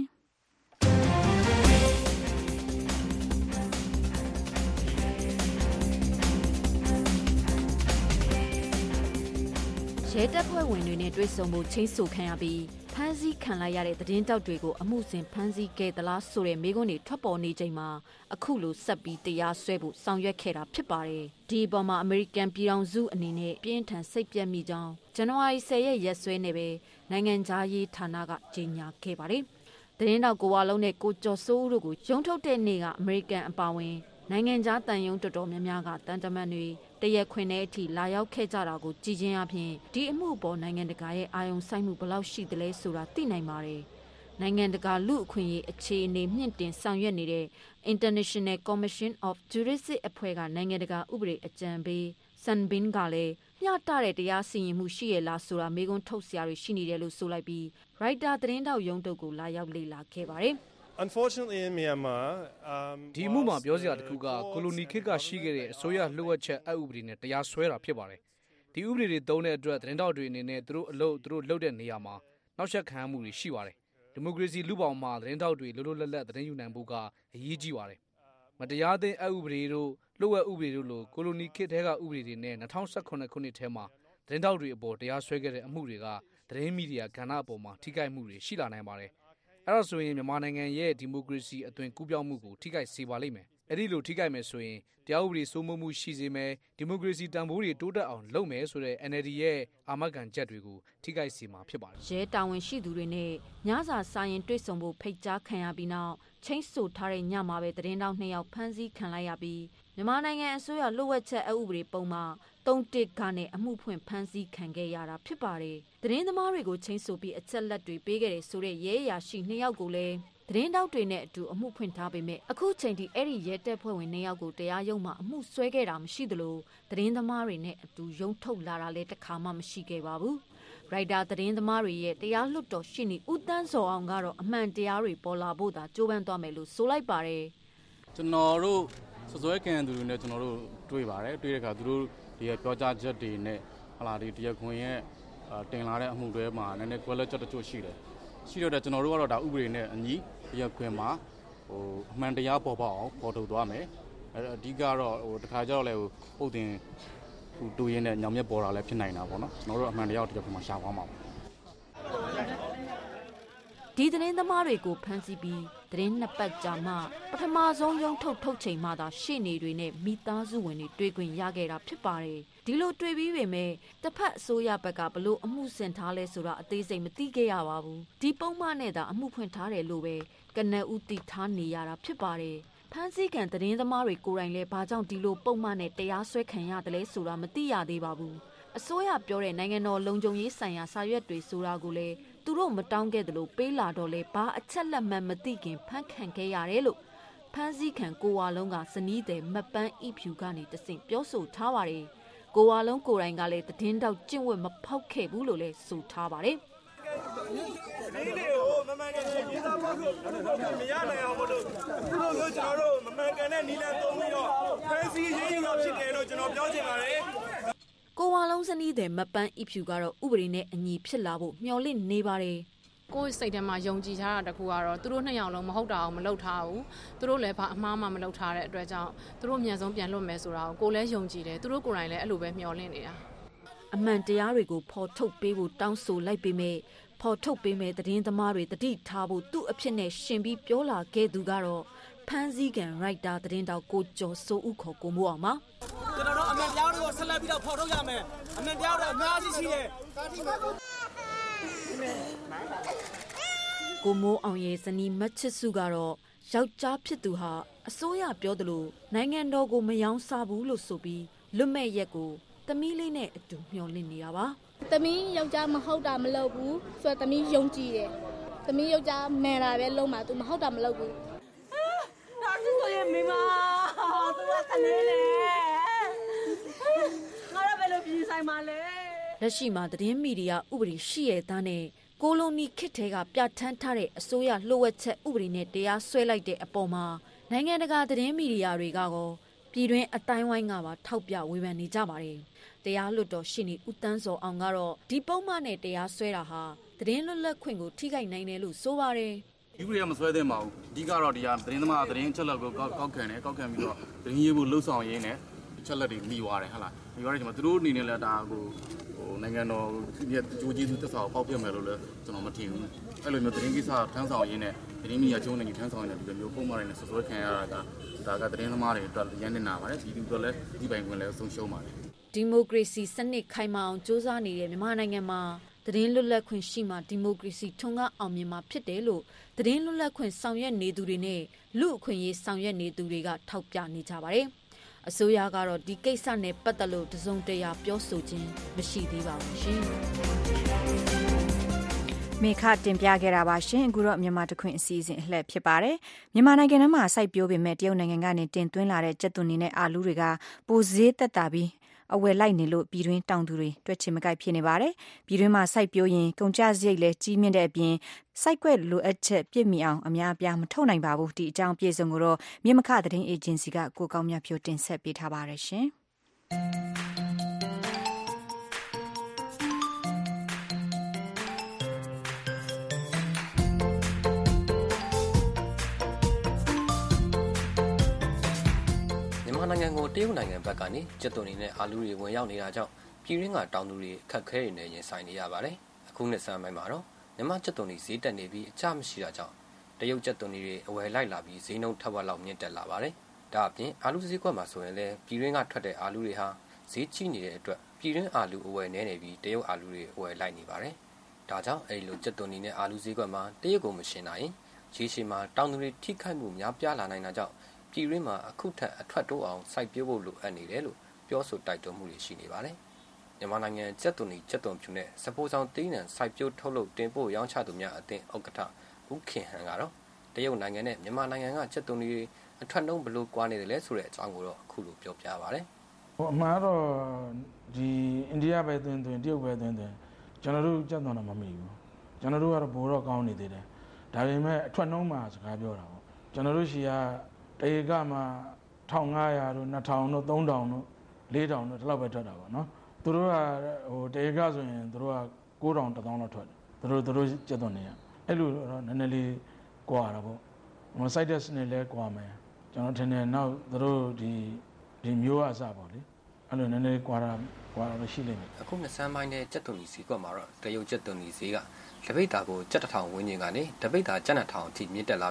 Speaker 10: ရဲတပ်ဖွဲ့ဝင်တွေနဲ့တွေ့ဆုံမှုချင်းဆိုခံရပြီးဖမ်းဆီးခံလိုက်ရတဲ့သတင်းတောက်တွေကိုအမှုစဉ်ဖမ်းဆီးခဲ့သလားဆိုတဲ့မေးခွန်းတွေထွက်ပေါ်နေချိန်မှာအခုလိုဆက်ပြီးတရားစွဲဖို့ဆောင်ရွက်ခဲ့တာဖြစ်ပါတယ်။ဒီပေါ်မှာအမေရိကန်ပြည်ထောင်စုအနေနဲ့ပြင်းထန်စိတ်ပြတ်မိကြောင်းဇန်နဝါရီ10ရက်ရက်စွဲနဲ့ပဲနိုင်ငံခြားရေးဌာနကကြေညာခဲ့ပါတယ်။သတင်းတောက်ကိုဝါလုံးနဲ့ကိုကျော်စိုးဦးတို့ကိုရုံးထုတ်တဲ့နေ့ကအမေရိကန်အပါအဝင်နိုင်ငံခြားတန်ယုံတော်တော်များများကတန်တမန်တွေတရက်ခွင်တဲ့အထိလာရောက်ခဲ့ကြတာကိုကြည်ချင်းအပြင်ဒီအမှုပေါ်နိုင်ငံတကာရဲ့အာရုံစိုက်မှုဘယ်လောက်ရှိသလဲဆိုတာသိနိုင်ပါတယ်။နိုင်ငံတကာလူအခွင့်အရေးအခြေအနေမြင့်တင်ဆောင်ရွက်နေတဲ့ International Commission of Jurists အဖွဲ့ကနိုင်ငံတကာဥပဒေအကြံပေးဆန်ဘင်ကလည်းမျှတတဲ့တရားစီရင်မှုရှိရလားဆိုတာမေးခွန်းထုတ်စရာတွေရှိနေတယ်လို့ဆိုလိုက်ပြီး Reuters သတင်းတောက်ရုံးတုပ်ကိုလာရောက်လေ့လာခဲ့ပါတယ်။
Speaker 11: Unfortunately in Myanmar
Speaker 12: ဒီမှုမှာပြောစရာတခုကကိုလိုနီခေတ်ကရှိခဲ့တဲ့အစိုးရလှုပ်ဝက်ချက်အဥပဒေနဲ့တရားစွဲတာဖြစ်ပါတယ်။ဒီဥပဒေတွေသုံးတဲ့အတွက်သတင်းတောက်တွေအနေနဲ့သူတို့လှုပ်တဲ့နေရာမှာနောက်ဆက်ခံမှုတွေရှိပါတယ်။ဒီမိုကရေစီလူပောင်မှာသတင်းတောက်တွေလွတ်လပ်လပ်သတင်းယူနိုင်ဖို့ကအရေးကြီးပါတယ်။မတရားသင်းအဥပဒေတို့လှုပ်ဝက်ဥပဒေတို့လိုကိုလိုနီခေတ်ထဲကဥပဒေတွေနဲ့2018ခုနှစ်ထဲမှာသတင်းတောက်တွေအပေါ်တရားစွဲခဲ့တဲ့အမှုတွေကသတင်းမီဒီယာကဏ္ဍအပေါ်မှာထိခိုက်မှုတွေရှိလာနိုင်ပါတယ်။အဲ့ဒါဆိုရင်မြန်မာနိုင်ငံရဲ့ဒီမိုကရေစီအသွင်ကူးပြောင်းမှုကိုထိခိုက်စေပါလိမ့်မယ်။အဲ့ဒီလိုထိခိုက်မယ်ဆိုရင်တရားဥပဒေစိုးမိုးမှုရှိစေမယ်ဒီမိုကရေစီတန်ဖိုးတွေတိုးတက်အောင်လုပ်မယ်ဆိုတဲ့ NLD ရဲ့အာမခံချက်တွေကိုထိခိုက်စေမှာဖြစ်ပါတယ်
Speaker 10: ။ရဲတာဝန်ရှိသူတွေနဲ့ညစာစာရင်တွေ့ဆုံဖို့ဖိတ်ကြားခံရပြီးနောက်ချင်းဆိုထားတဲ့ညမှာပဲသတင်းတောက်2ယောက်ဖမ်းဆီးခံလိုက်ရပြီးမြန်မာနိုင်ငံအစိုးရလှုပ်ဝက်ချက်အဥပဒေပုံမှာ3-1ကနေအမှုဖွင့်ဖမ်းဆီးခံခဲ့ရတာဖြစ်ပါတယ်။သတင်းသမားတွေကိုချင်းဆိုပြီးအချက်လက်တွေပေးခဲ့တဲ့ဆိုတဲ့ရဲအရာရှိ2ယောက်ကိုလည်းသတင်းတောက်တွေနဲ့အတူအမှုဖွင့်ထားပေမဲ့အခုချိန်ထိအဲ့ဒီရဲတပ်ဖွဲ့ဝင်2ယောက်ကိုတရားရုံးမှာအမှုဆွဲခဲ့တာမရှိသလိုသတင်းသမားတွေနဲ့အတူရုံးထုတ်လာတာလည်းတစ်ခါမှမရှိခဲ့ပါဘူး။ Reuters သတင်းသမားတွေရဲ့တရားလွှတ်တော်ရှိနေဦးတန်းစောအောင်ကတော့အမှန်တရားတွေပေါ်လာဖို့သာကြိုးပမ်းသွားမယ်လို့ဆိုလိုက်ပါတယ်
Speaker 13: ။ကျွန်တော်တို့စွဲခံသူတွေနဲ့ကျွန်တော်တို့တွေ့ပါတယ်တွေ့တဲ့အခါသူတို့ဒီပြောကြားချက်တွေနဲ့ဟာလာဒီတရားခွင်ရဲ့တင်လာတဲ့အမှုတွေမှာနည်းနည်းကွဲလွဲချက်တချို့ရှိတယ်ရှိတော့ကျွန်တော်တို့ကတော့ဒါဥပဒေနဲ့အညီတရားခွင်မှာအမှန်တရားပေါ်ပေါက်အောင်ပေါ်ထုတ်သွားမယ်အဓိကတော့တခါကျတော့လည်းပုတ်တင်တူရင်းနဲ့ညောင်မြက်ပေါ်တာလည်းဖြစ်နိုင်တာပေါ့နော်ကျွန်တော်တို့အမှန်တရားတရားခွင်မှာရှာသွားမှာပါ
Speaker 10: ဒီသတင်းသမားတွေကိုဖမ်းဆီးပြီးသတင်းနှစ်ပတ်ကြာမှပထမဆုံးရုံးထုတ်ချိန်မှသာရှေ့နေတွေနဲ့မိသားစုဝင်တွေတွေ့ခွင့်ရခဲ့တာဖြစ်ပါတယ်ဒီလိုတွေ့ပြီးပေမဲ့တစ်ဖက်အစိုးရဘက်ကဘလို့အမှုဆင်ထားလဲဆိုတာအသေးစိတ်မသိခဲ့ရပါဘူးဒီပုံမှန်နဲ့သာအမှုဖွင့်ထားတယ်လို့ပဲကနဦးသိထားနေရတာဖြစ်ပါတယ်ဖမ်းဆီးခံသတင်းသမားတွေကိုယ်တိုင်လည်းဘာကြောင့်ဒီလိုပုံမှန်နဲ့တရားစွဲခံရတယ်လဲဆိုတာမသိရသေးပါဘူးအစိုးရပြောတဲ့နိုင်ငံတော်လုံခြုံရေးဆိုင်ရာစာရွက်တွေဆိုတာကိုလည်းသူတို့မတောင်းခဲ့သလိုပေးလာတော့လဲဘာအချက်လက်မှန်မသိခင်ဖမ်းခံခဲ့ရတယ်လို့ဖမ်းဆီးခံကိုဝါလုံးကဇနီးတဲ့မပန်းဤဖြူကနေတဆင့်ပြောဆိုထားပါတယ်ကိုဝါလုံးကိုယ်တိုင်ကလည်းသတင်းတောက်ကျင့်ဝတ်မဖောက်ခဲ့ဘူးလို့လည်းဆိုထားပါတယ်
Speaker 11: ဒီနေ့ကိုမမှန်ကန်တဲ့ပြည်သားပေါက်လို့မရနိုင်အောင်မလို့သူတို့မျိုးကျွန်တော်တို့မမှန်ကန်တဲ့နီလန်သုံးပြီးတော့ဖမ်းဆီးရေးရအောင်ဖြစ်တယ်လို့ကျွန်တော်ပြောချင်ပါတယ်
Speaker 10: ကိုဝါလုံးဇနီးတဲ့မပန်းဤဖြူကတော့ဥပဒေနဲ့အညီဖြစ်လာဖို့မျှော်လင့်နေပါတယ်
Speaker 14: ကိုယ်စိတ်ထဲမှာယုံကြည်ထားတာတခုကတော့သူတို့နှစ်ယောက်လုံးမဟုတ်တာအောင်မလုပ်ထားဘူးသူတို့လည်းဘာအမှားမှမလုပ်ထားတဲ့အတွက်ကြောင့်သူတို့အမြန်ဆုံးပြန်လွတ်မယ်ဆိုတာကိုလည်းယုံကြည်တယ်သူတို့ကိုယ်တိုင်လည်းအဲ့လိုပဲမျှော်လင့်နေတာ
Speaker 10: အမှန်တရားတွေကိုဖော်ထုတ်ပေးဖို့တောင်းဆိုလိုက်ပေမဲ့ဖော်ထုတ်ပေးမဲ့သတင်းသမားတွေတတိထားဖို့သူ့အဖြစ်နဲ့ရှင်ပြီးပြောလာခဲ့သူကတော့ဖမ်းဆီးခံရိုက်တာသတင်းတောက်ကိုကျော်စိုးဦးခေါ်ကိုမိုးအောင်ပါ
Speaker 11: ကျွန်တော်တို့အမှန်တရားတွေကိုဆက်လက်ပြီးတော့ဖော်ထုတ်ရမယ်အမှန်တရားတွေအများကြီးရှိတယ်
Speaker 10: ကိုမိုးအောင်ရဲ့ဇနီးမချစ်စုကတော့ယောက်ျားဖြစ်သူဟာအစိုးရပြောသလိုနိုင်ငံတော်ကိုမယောင်းစားဘူးလို့ဆိုပြီးလွတ်မဲ့ရက်ကိုသမီးလေးနဲ့အတူမျှော်လင့်နေတာပါ
Speaker 15: သမီးယောက်ျားမဟုတ်တာမလုပ်ဘူးဆိုတော့သမီးယုံကြည်တယ်သမီးယောက်ျားမှန်တာပဲလုံးမှာသူမဟုတ်တာမလုပ်ဘူး
Speaker 16: ဒါဆိုရင်မိမသူကကလေးလေငါရဘယ်လိုပြင်ဆိုင်မှာလဲ
Speaker 10: လက်ရှိမှာသတင်းမီဒီယာဥပဒေရှိရတဲ့နဲ့ကိုလိုနီခေတ်ထဲကပြဋ္ဌာန်းထားတဲ့အစိုးရလှုပ်ဝက်ချက်ဥပဒေနဲ့တရားစွဲလိုက်တဲ့အပေါ်မှာနိုင်ငံတကာသတင်းမီဒီယာတွေကကောပြည်တွင်းအတိုင်းဝိုင်းကပါထောက်ပြဝေဖန်နေကြပါတယ်တရားလွတ်တော်ရှိနေဦးတန်းစောအောင်ကတော့ဒီပုံမှန်နဲ့တရားစွဲတာဟာသတင်းလွတ်လပ်ခွင့်ကိုထိခိုက်နိုင်တယ်လို့ဆိုပါတယ်
Speaker 13: ဒီပြည်ကမစွဲသင့်ပါဘူးအဓိကတော့ဒီဟာသတင်းသမားသတင်းချက်လက်ကိုကောက်ခံတယ်ကောက်ခံပြီးတော့သတင်းရေးဖို့လှုပ်ဆောင်ရင်းနဲ့ချက်လက်တွေမိသွားတယ်ဟုတ်လားမိသွားတဲ့ချိန်မှာသူတို့အနေနဲ့လည်းဒါကိုနိုင်ငံတော်ရဲ့ကြိုးကြီးသူတက်စာကိုပေါက်ပြမယ်လို့လည်းကျွန်တော်မထင်ဘူးအဲ့လိုမျိုးသတင်းကိစ္စထမ်းဆောင်ရင်းနဲ့သတင်းမီဒီယာကျုံးနေထမ်းဆောင်ရင်းနဲ့ဒီလိုမျိုးပုံမှန်တွေနဲ့ဆွဆွဲခံရတာကသတင်းသမားတွေအတွက်ရန်နေတာပါတယ်ဒီလူတွေလည်းဒီပိုင်ခွင့်လည်းဆုံးရှုံးပါတယ်
Speaker 10: ဒီမိုကရေစီစနစ်ခိုင်မာအောင်စ조사နေတဲ့မြန်မာနိုင်ငံမှာသတင်းလွတ်လပ်ခွင့်ရှိမှဒီမိုကရေစီထွန်းကားအောင်မြင်မှာဖြစ်တယ်လို့သတင်းလွတ်လပ်ခွင့်ဆောင်ရွက်နေသူတွေနဲ့လူအခွင့်အရေးဆောင်ရွက်နေသူတွေကထောက်ပြနေကြပါတယ်အစိုးရကတော့ဒီကိစ္စနဲ့ပတ်သက်လို့တစုံတရာပြောဆိုခြင်းမရှိသေးပါဘူးရှင်
Speaker 2: မေခတင်ပြခဲ့တာပါရှင်အခုတော့မြန်မာတခွင်အစီအစဉ်အလှည့်ဖြစ်ပါတယ်မြန်မာနိုင်ငံထဲမှာစိုက်ပျိုးပေမဲ့တရုတ်နိုင်ငံကနေတင်သွင်းလာတဲ့ကြက်သွန်တွေနဲ့အာလူတွေကပိုဈေးသက်သာပြီးအဝယ်လိုက်နေလို့ပြည်တွင်းတောင်သူတွေတွက်ချင်မကိုက်ဖြစ်နေပါတယ်ပြည်တွင်းမှာစိုက်ပျိုးရင်ကုန်ကျစရိတ်လည်းကြီးမြင့်တဲ့အပြင်စိုက်ကွက်လိုအပ်ချက်ပြည့်မီအောင်အများအပြားမထုတ်နိုင်ပါဘူးဒီအကြောင်းပြေဆုံးကိုတော့မြေမခသတင်းအေဂျင်စီကကိုကောင်းမြတ်ဖြိုတင်ဆက်ပေးထားပါတယ်ရှင်
Speaker 17: နိုင်ငံကိုတရုတ်နိုင်ငံဘက်ကနေကြက်သွန်တွေနဲ့အာလူတွေဝင်ရောက်နေတာကြောင့်ပြည်ရင်းကတောင်သူတွေအခက်အခဲတွေနဲ့ရင်ဆိုင်နေရပါတယ်။အခုနှစ်ဆန်းပိုင်းမှာတော့မြန်မာကြက်သွန်တွေဈေးတက်နေပြီးအကျမရှိတာကြောင့်တရုတ်ကြက်သွန်တွေအဝယ်လိုက်လာပြီးဈေးနှုန်းထပ်ဝက်လောက်မြင့်တက်လာပါတယ်။ဒါအပြင်အာလူဈေးကွက်မှာဆိုရင်လည်းပြည်ရင်းကထွက်တဲ့အာလူတွေဟာဈေးကြီးနေတဲ့အတွက်ပြည်ရင်းအာလူအဝယ်နည်းနေပြီးတရုတ်အာလူတွေအဝယ်လိုက်နေပါတယ်။ဒါကြောင့်အဲဒီလိုကြက်သွန်တွေနဲ့အာလူဈေးကွက်မှာတရုတ်ကိုမရှင်နိုင်ရင်ခြေရှိမှာတောင်သူတွေထိခိုက်မှုများပြားလာနိုင်တာကြောင့်ပြည်ရင်းမှာအခုထက်အထွက်တိုးအောင်စိုက်ပျိုးဖို့လိုအပ်နေတယ်လို့ပြောဆိုတိုက်တွန်းမှုတွေရှိနေပါတယ်။မြန်မာနိုင်ငံကြက်သွန်ဖြူနဲ့စပိုးဆောင်တီးနှံစိုက်ပျိုးထုတ်လုပ်တင်ပို့ရောင်းချသူများအသင်းဥက္ကဋ္ဌဦးခင်ဟန်ကတော့တရုတ်နိုင်ငံနဲ့မြန်မာနိုင်ငံကကြက်သွန်တွေအထွက်နှုန်းဘယ်လိုကွာနေတယ်လဲဆိုတဲ့အကြောင်းကိုတော့အခုလိုပြောပြပါရစေ
Speaker 18: ။အမှန်တော့ဒီအိန္ဒိယပဲသွင်းတရုတ်ပဲသွင်းကျွန်တော်တို့ကြက်သွန်တော့မမိဘူး။ကျွန်တော်တို့ကတော့ဘိုးတော့ကောင်းနေသေးတယ်။ဒါပေမဲ့အထွက်နှုန်းမှာစကားပြောတာပေါ့။ကျွန်တော်တို့ရှီကတရေကမှ1500တို့2000တို့3000တို့4000တို့ဒီလောက်ပဲထွက်တာပေါ့နော်သူတို့ကတရေကဆိုရင်သူတို့က9000 1000လောက်ထွက်တယ်သူတို့ကျက်သွန်နေရအဲ့လိုတော့နည်းနည်းလေးကွာတာပေါ့စိုက်တဲ့စနစ်လဲကွာမယ်ကျွန်တော်ထင်တယ်နောက်သူတို့ဒီမျိုးအစပေါ့လေအဲ့လိုနည်းနည်းကွာတော့ရှိလိမ့်မယ်
Speaker 17: အခုနှစ်ဆန်းပိုင်းနဲ့ကြက်သွန်ဈေးကွက်မှာတော့တရုတ်ကြက်သွန်ဈေးကတပိတ်တာကိုကြက်1000ဝန်းကျင်ကနေတပိတ်တာကြက်2000အထိမြင့်တက်လာပြီး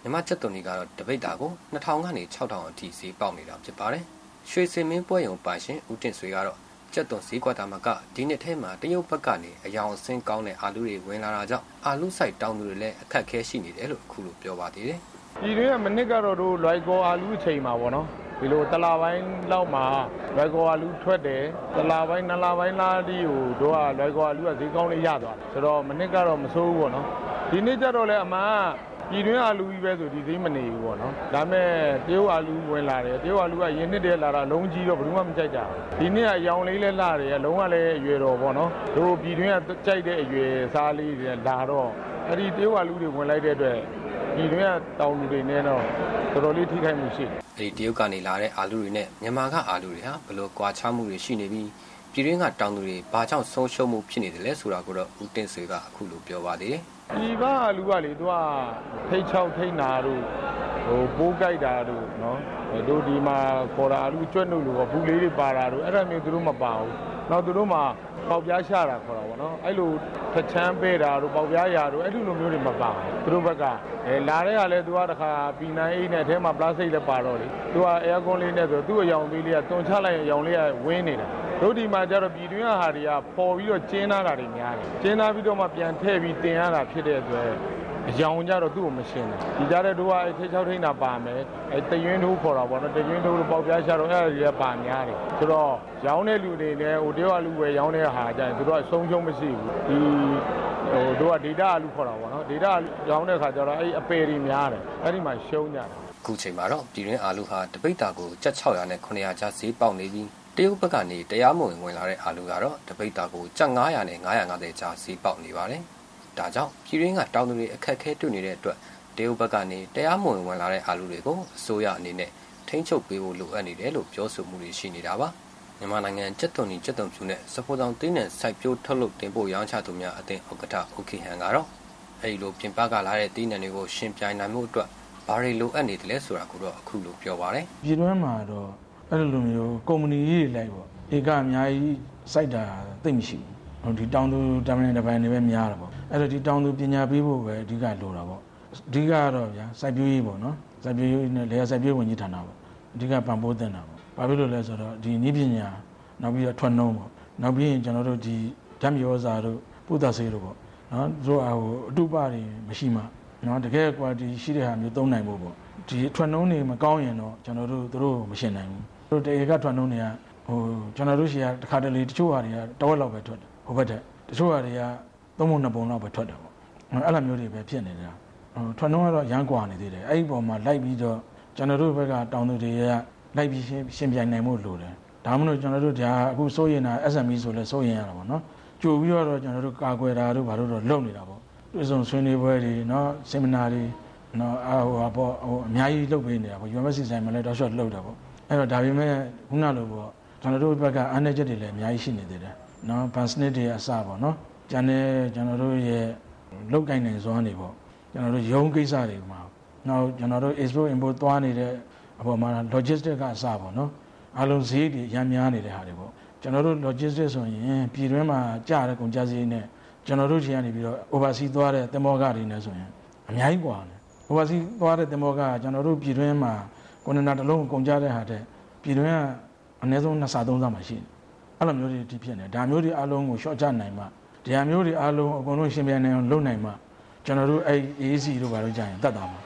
Speaker 17: မြန်မာကျပ်သွန်တွေကတော့တပိတ်တာကို2000ကနေ6000အထိဈေးပေါက်နေတာဖြစ်ပါတယ်ရွှေစင်မင်းပွဲရုံပိုင်ရှင်ဦးတင်ဆွေကတော့ကျပ်သွန်ဈေးကွက်တာမှာကဒီနှစ်ထဲမှာတရုတ်ဘက်ကနေအယောင်အဆင်းကောင်းတဲ့အာလူတွေဝင်လာတာကြောင့်အာလူဆိုင်တောင်းသူတွေလည်းအခက်အခဲရှိနေတယ်လို့အခုလိုပြောပါသေးတယ်
Speaker 18: ဒီတွေကမနစ်ကတော့တို့လွိုက်ကောအာလူချိန်မှာပေါ့နော်ဒီလိုတလာပိုင်းလောက်မှာလွိုက်ကောအာလူထွက်တယ်တလာပိုင်းနှစ်လပိုင်းလားဒီကိုတို့ကလွိုက်ကောအာလူကဈေးကောင်းလေးရသွားတယ်ဆိုတော့မနစ်ကတော့မဆိုးဘူးပေါ့နော်ဒီနေ့ကျတော့လည်းအမှန်ပြည်တွင်းအာလူကြီးပဲဆိုဒီဈေးမနေဘူးပေါ့နော်ဒါမဲ့တရုတ်အာလူဝင်လာတယ်တရုတ်အာလူကရင်းနှစ်တည်းလာတာလုံးကြီးတော့ဘယ်သူမှမကြိုက်ကြဘူးဒီနေ့ကရောင်လေးလဲလာတယ်လုံးဝလည်းအရွယ်တော်ပေါ့နော်တို့ပြည်တွင်းကကြိုက်တဲ့အရွယ်စားလေးတွေလာတော့အဲ့ဒီတရုတ်အာလူတွေဝင်လိုက်တဲ့အတွက်ပြည်တွင်းကတောင်လူတွေနဲ့တော့တော်တော်လေးထိခိုက်မှုရှိတယ်
Speaker 17: အဲ့ဒီတရုတ်ကနေလာတဲ့အာလူတွေနဲ့မြန်မာကအာလူတွေဟာဘယ်လိုကွာခြားမှုတွေရှိနေပြီးပြည်တွင်းကတောင်သူတွေဘာကြောင့်ဆုံးရှုံးမှုဖြစ်နေတယ်လဲဆိုတာကိုတော့ဦးတင်ဆွေကအခုလိုပြောပါသေးတယ်
Speaker 18: ဒီကလူကလေသူကထိတ်ချောက်ထိတ်နာတို့ပိုးကြိုက်တာတို့နော်တို့ဒီမှာခေါ်တာလူကျွတ်နှုတ်လို့ဘူးလေးတွေပါတာတို့အဲ့ဒါမျိုးသူတို့မပါဘူးနောက်သူတို့မှာပေါက်ပြားရှာတာခေါ်တာပေါ့နော်အဲ့လိုထချမ်းပေးတာတို့ပေါက်ပြားရာတို့အဲ့လိုမျိုးတွေမပါဘူးသူတို့ဘက်ကလာတဲ့ကလည်းသူကတခါပီနိုင်အိတ်နဲ့အထဲမှာပလတ်စတစ်လည်းပါတော့လေသူကအဲကွန်လေးနဲ့ဆိုသူ့အယောင်သေးလေးကတွန်ချလိုက်ရင်အယောင်လေးကဝင်းနေတာတို့ဒီမှာကျတော့ပြည်တွင်းဟာတွေကပေါ်ပြီးတော့ကျင်းသားတာတွေများတယ်ကျင်းသားပြီးတော့မှပြန်ထည့်ပြီးတင်ရတာဖြစ်တဲ့အတွက်အယောင်ကြတော့သူ့ကိုမရှင်းဘူးဒီကြတဲ့တို့ကအဲထိတ်ချောက်ထိတ်နာပါမယ်အဲတရွင်းတို့ခေါ်တာပေါ့နော်တရွင်းတို့ပေါက်ပြားရှာတော့အဲ့ဒါတွေကပါများတယ်ဆိုတော့ရောင်းတဲ့လူတွေလည်းဟိုတယောက်လူပဲရောင်းတဲ့ဟာကြရင်သူတို့အဆုံးရှုံးမရှိဘူးဒီတို့က data လူခေါ်တာပေါ့နော် data ရောင်းတဲ့ခါကျတော့အဲ့အပေတွေများတယ်အဲ့ဒီမှာရှုံးကြတယ်
Speaker 17: အခုချိန်မှာတော့ပြည်တွင်းအာလူဟာတပိတ်တာကိုကျပ်600နဲ့900ကျပ်ဈေးပေါက်နေပြီးတရုတ်ဘက်ကနေတရားမဝင်ဝင်လာတဲ့အာလူကတော့တပိတ်တာကိုကျပ်900နဲ့950ကျပ်ဈေးပေါက်နေပါတယ်။ဒါကြောင့်ပြည်တွင်းကတောင်သူတွေအခက်အခဲတွေ့နေတဲ့အတွက်တရုတ်ဘက်ကနေတရားမဝင်ဝင်လာတဲ့အာလူတွေကိုအစိုးရအနေနဲ့ထိန်းချုပ်ပေးဖို့လိုအပ်နေတယ်လို့ပြောဆိုမှုတွေရှိနေတာပါ။မြန်မာနိုင်ငံကျက်သွန်ဖြူနဲ့စပိုးဆောင်တင်းနဲ့စိုက်ပျိုးထုတ်လုပ်တင်ပို့ရောင်းချသူများအသင်းဥက္ကဋ္ဌအိုကေဟန်ကတော့အဲဒီလိုပြင်ပကလာတဲ့တင်းနယ်တွေကိုရှင်ပြိုင်နိုင်မှုအတွက်ဘာတွေလိုအပ်နေတယ်လဲဆိုတာကိုတော့အခုလိုပြောပါရယ်
Speaker 18: ။ပြည်တွင်းမှာတော့အဲ့လိုမျိုးကုမ္ပဏီကြီးတွေလိုက်ပေါ့ဧကအများကြီးစိုက်တာသိမရှိဘူးဒီတောင်သူတမန်တစ်ပိုင်းတွေပဲများတာပေါ့အဲ့တော့ဒီတောင်သူပညာပေးဖို့ပဲအဓိကလိုတာပေါ့အဓိကကတော့ဗျာစိုက်ပျိုးရေးပေါ့နော်စိုက်ပျိုးရေးနဲ့လေယာစိုက်ပျိုးဝင်ကြီးဌာနပေါ့အဓိကပံ့ပိုးတင်တာပေါ့ဘာဖြစ်လို့လဲဆိုတော့ဒီနည်းပညာနောက်ပြီးတော့ထွက်နှုံးပေါ့နောက်ပြီးရင်ကျွန်တော်တို့ဒီဓာတ်မြေဩဇာတို့ပုဒ္ဒဆေးတို့ပေါ့နော်တို့ဟိုအတုပတွေမရှိမှနော်တကယ် quality ရှိတဲ့ဟာမျိုးသုံးနိုင်ဖို့ပေါ့ဒီထွက်နှုံးတွေမကောင်းရင်တော့ကျွန်တော်တို့တို့မရှင်းနိုင်ဘူးတို့တကယ်ကထွက်နှုံးတွေကဟိုကျွန်တော်တို့ရှိရတစ်ခါတလေတချို့ဟာတွေကတဝက်လောက်ပဲထွက်တယ်ဟိုဘက်တည်းတချို့ဟာတွေကသုံးပုံနှစ်ပုံလောက်ပဲထွက်တယ်ပေါ့အဲ့လိုမျိုးတွေပဲဖြစ်နေတာထွက်နှုံးကတော့ရမ်းကွာနေသေးတယ်အဲ့ဒီပုံမှာလိုက်ပြီးတော့ကျွန်တော်တို့ဘက်ကတောင်သူတွေကလိုက်ပြီးရှင်းပြနိုင်မှုလိုတယ်ဒါမှမဟုတ်ကျွန်တော်တို့ဒါအခုစိုးရင်တာ SME ဆိုလဲစိုးရင်ရတာပေါ့နော်ကြိုပြီးတော့ကျွန်တော်တို့ကာကွယ်တာတို့ဘာလို့တော့လုပ်နေတာပေါ့တွေ့ဆုံဆွေးနွေးပွဲတွေနော်ဆီမနာတွေနော်ဟိုအများကြီးလုပ်ပေးနေတာပေါ့ UMSC ဆိုင်မှာလည်းတော့ short လုပ်တာပေါ့အဲ့တော့ဒါပေမဲ့ခုနလိုပေါ့ကျွန်တော်တို့ဘက်ကအားနည်းချက်တွေလည်းအများကြီးရှိနေသေးတယ်နော်ဘန်စနစ်တွေအစပေါ့နော်ကျန်တဲ့ကျွန်တော်တို့ရဲ့လုတ်ကိုင်းနိုင်စွမ်းတွေပေါ့ကျွန်တော်တို့ရုံးကိစ္စတွေမှာနောက်ကျွန်တော်တို့ export import သွားနေတဲ့အပေါ်မှာ logistics ကအစပေါ့နော်အားလုံးဈေးတွေရမ်းများနေတဲ့ဟာတွေပေါ့ကျွန်တော်တို့ logistics ဆိုရင်ပြည်တွင်းမှာကြားတဲ့ကုန်ကျစရိတ်နဲ့ကျွန်တော်တို့ခြေကနေပြီးတော့ overseas သွားတဲ့သင်္ဘောကတွေနဲ့ဆိုရင်အများကြီးกว่าတယ် overseas သွားတဲ့သင်္ဘောကကျွန်တော်တို့ပြည်တွင်းမှာကွန်တိန်နာတစ်လုံးကုန်ကျတဲ့ဟာတဲ့ပြည်တွင်းကအနည်းဆုံး2ဆ3ဆမှရှိတယ်အဲ့လိုမျိုးတွေဒီဖြစ်နေဒါမျိုးတွေအားလုံးကို short ချနိုင်မှဒီဟာမျိုးတွေအားလုံးအကုန်လုံးရှင်းပြနိုင်အောင်လုပ်နိုင်မှကျွန်တော်တို့အဲ့ AC တို့ဘာလို့ကြာရင်တတ်တာမှာ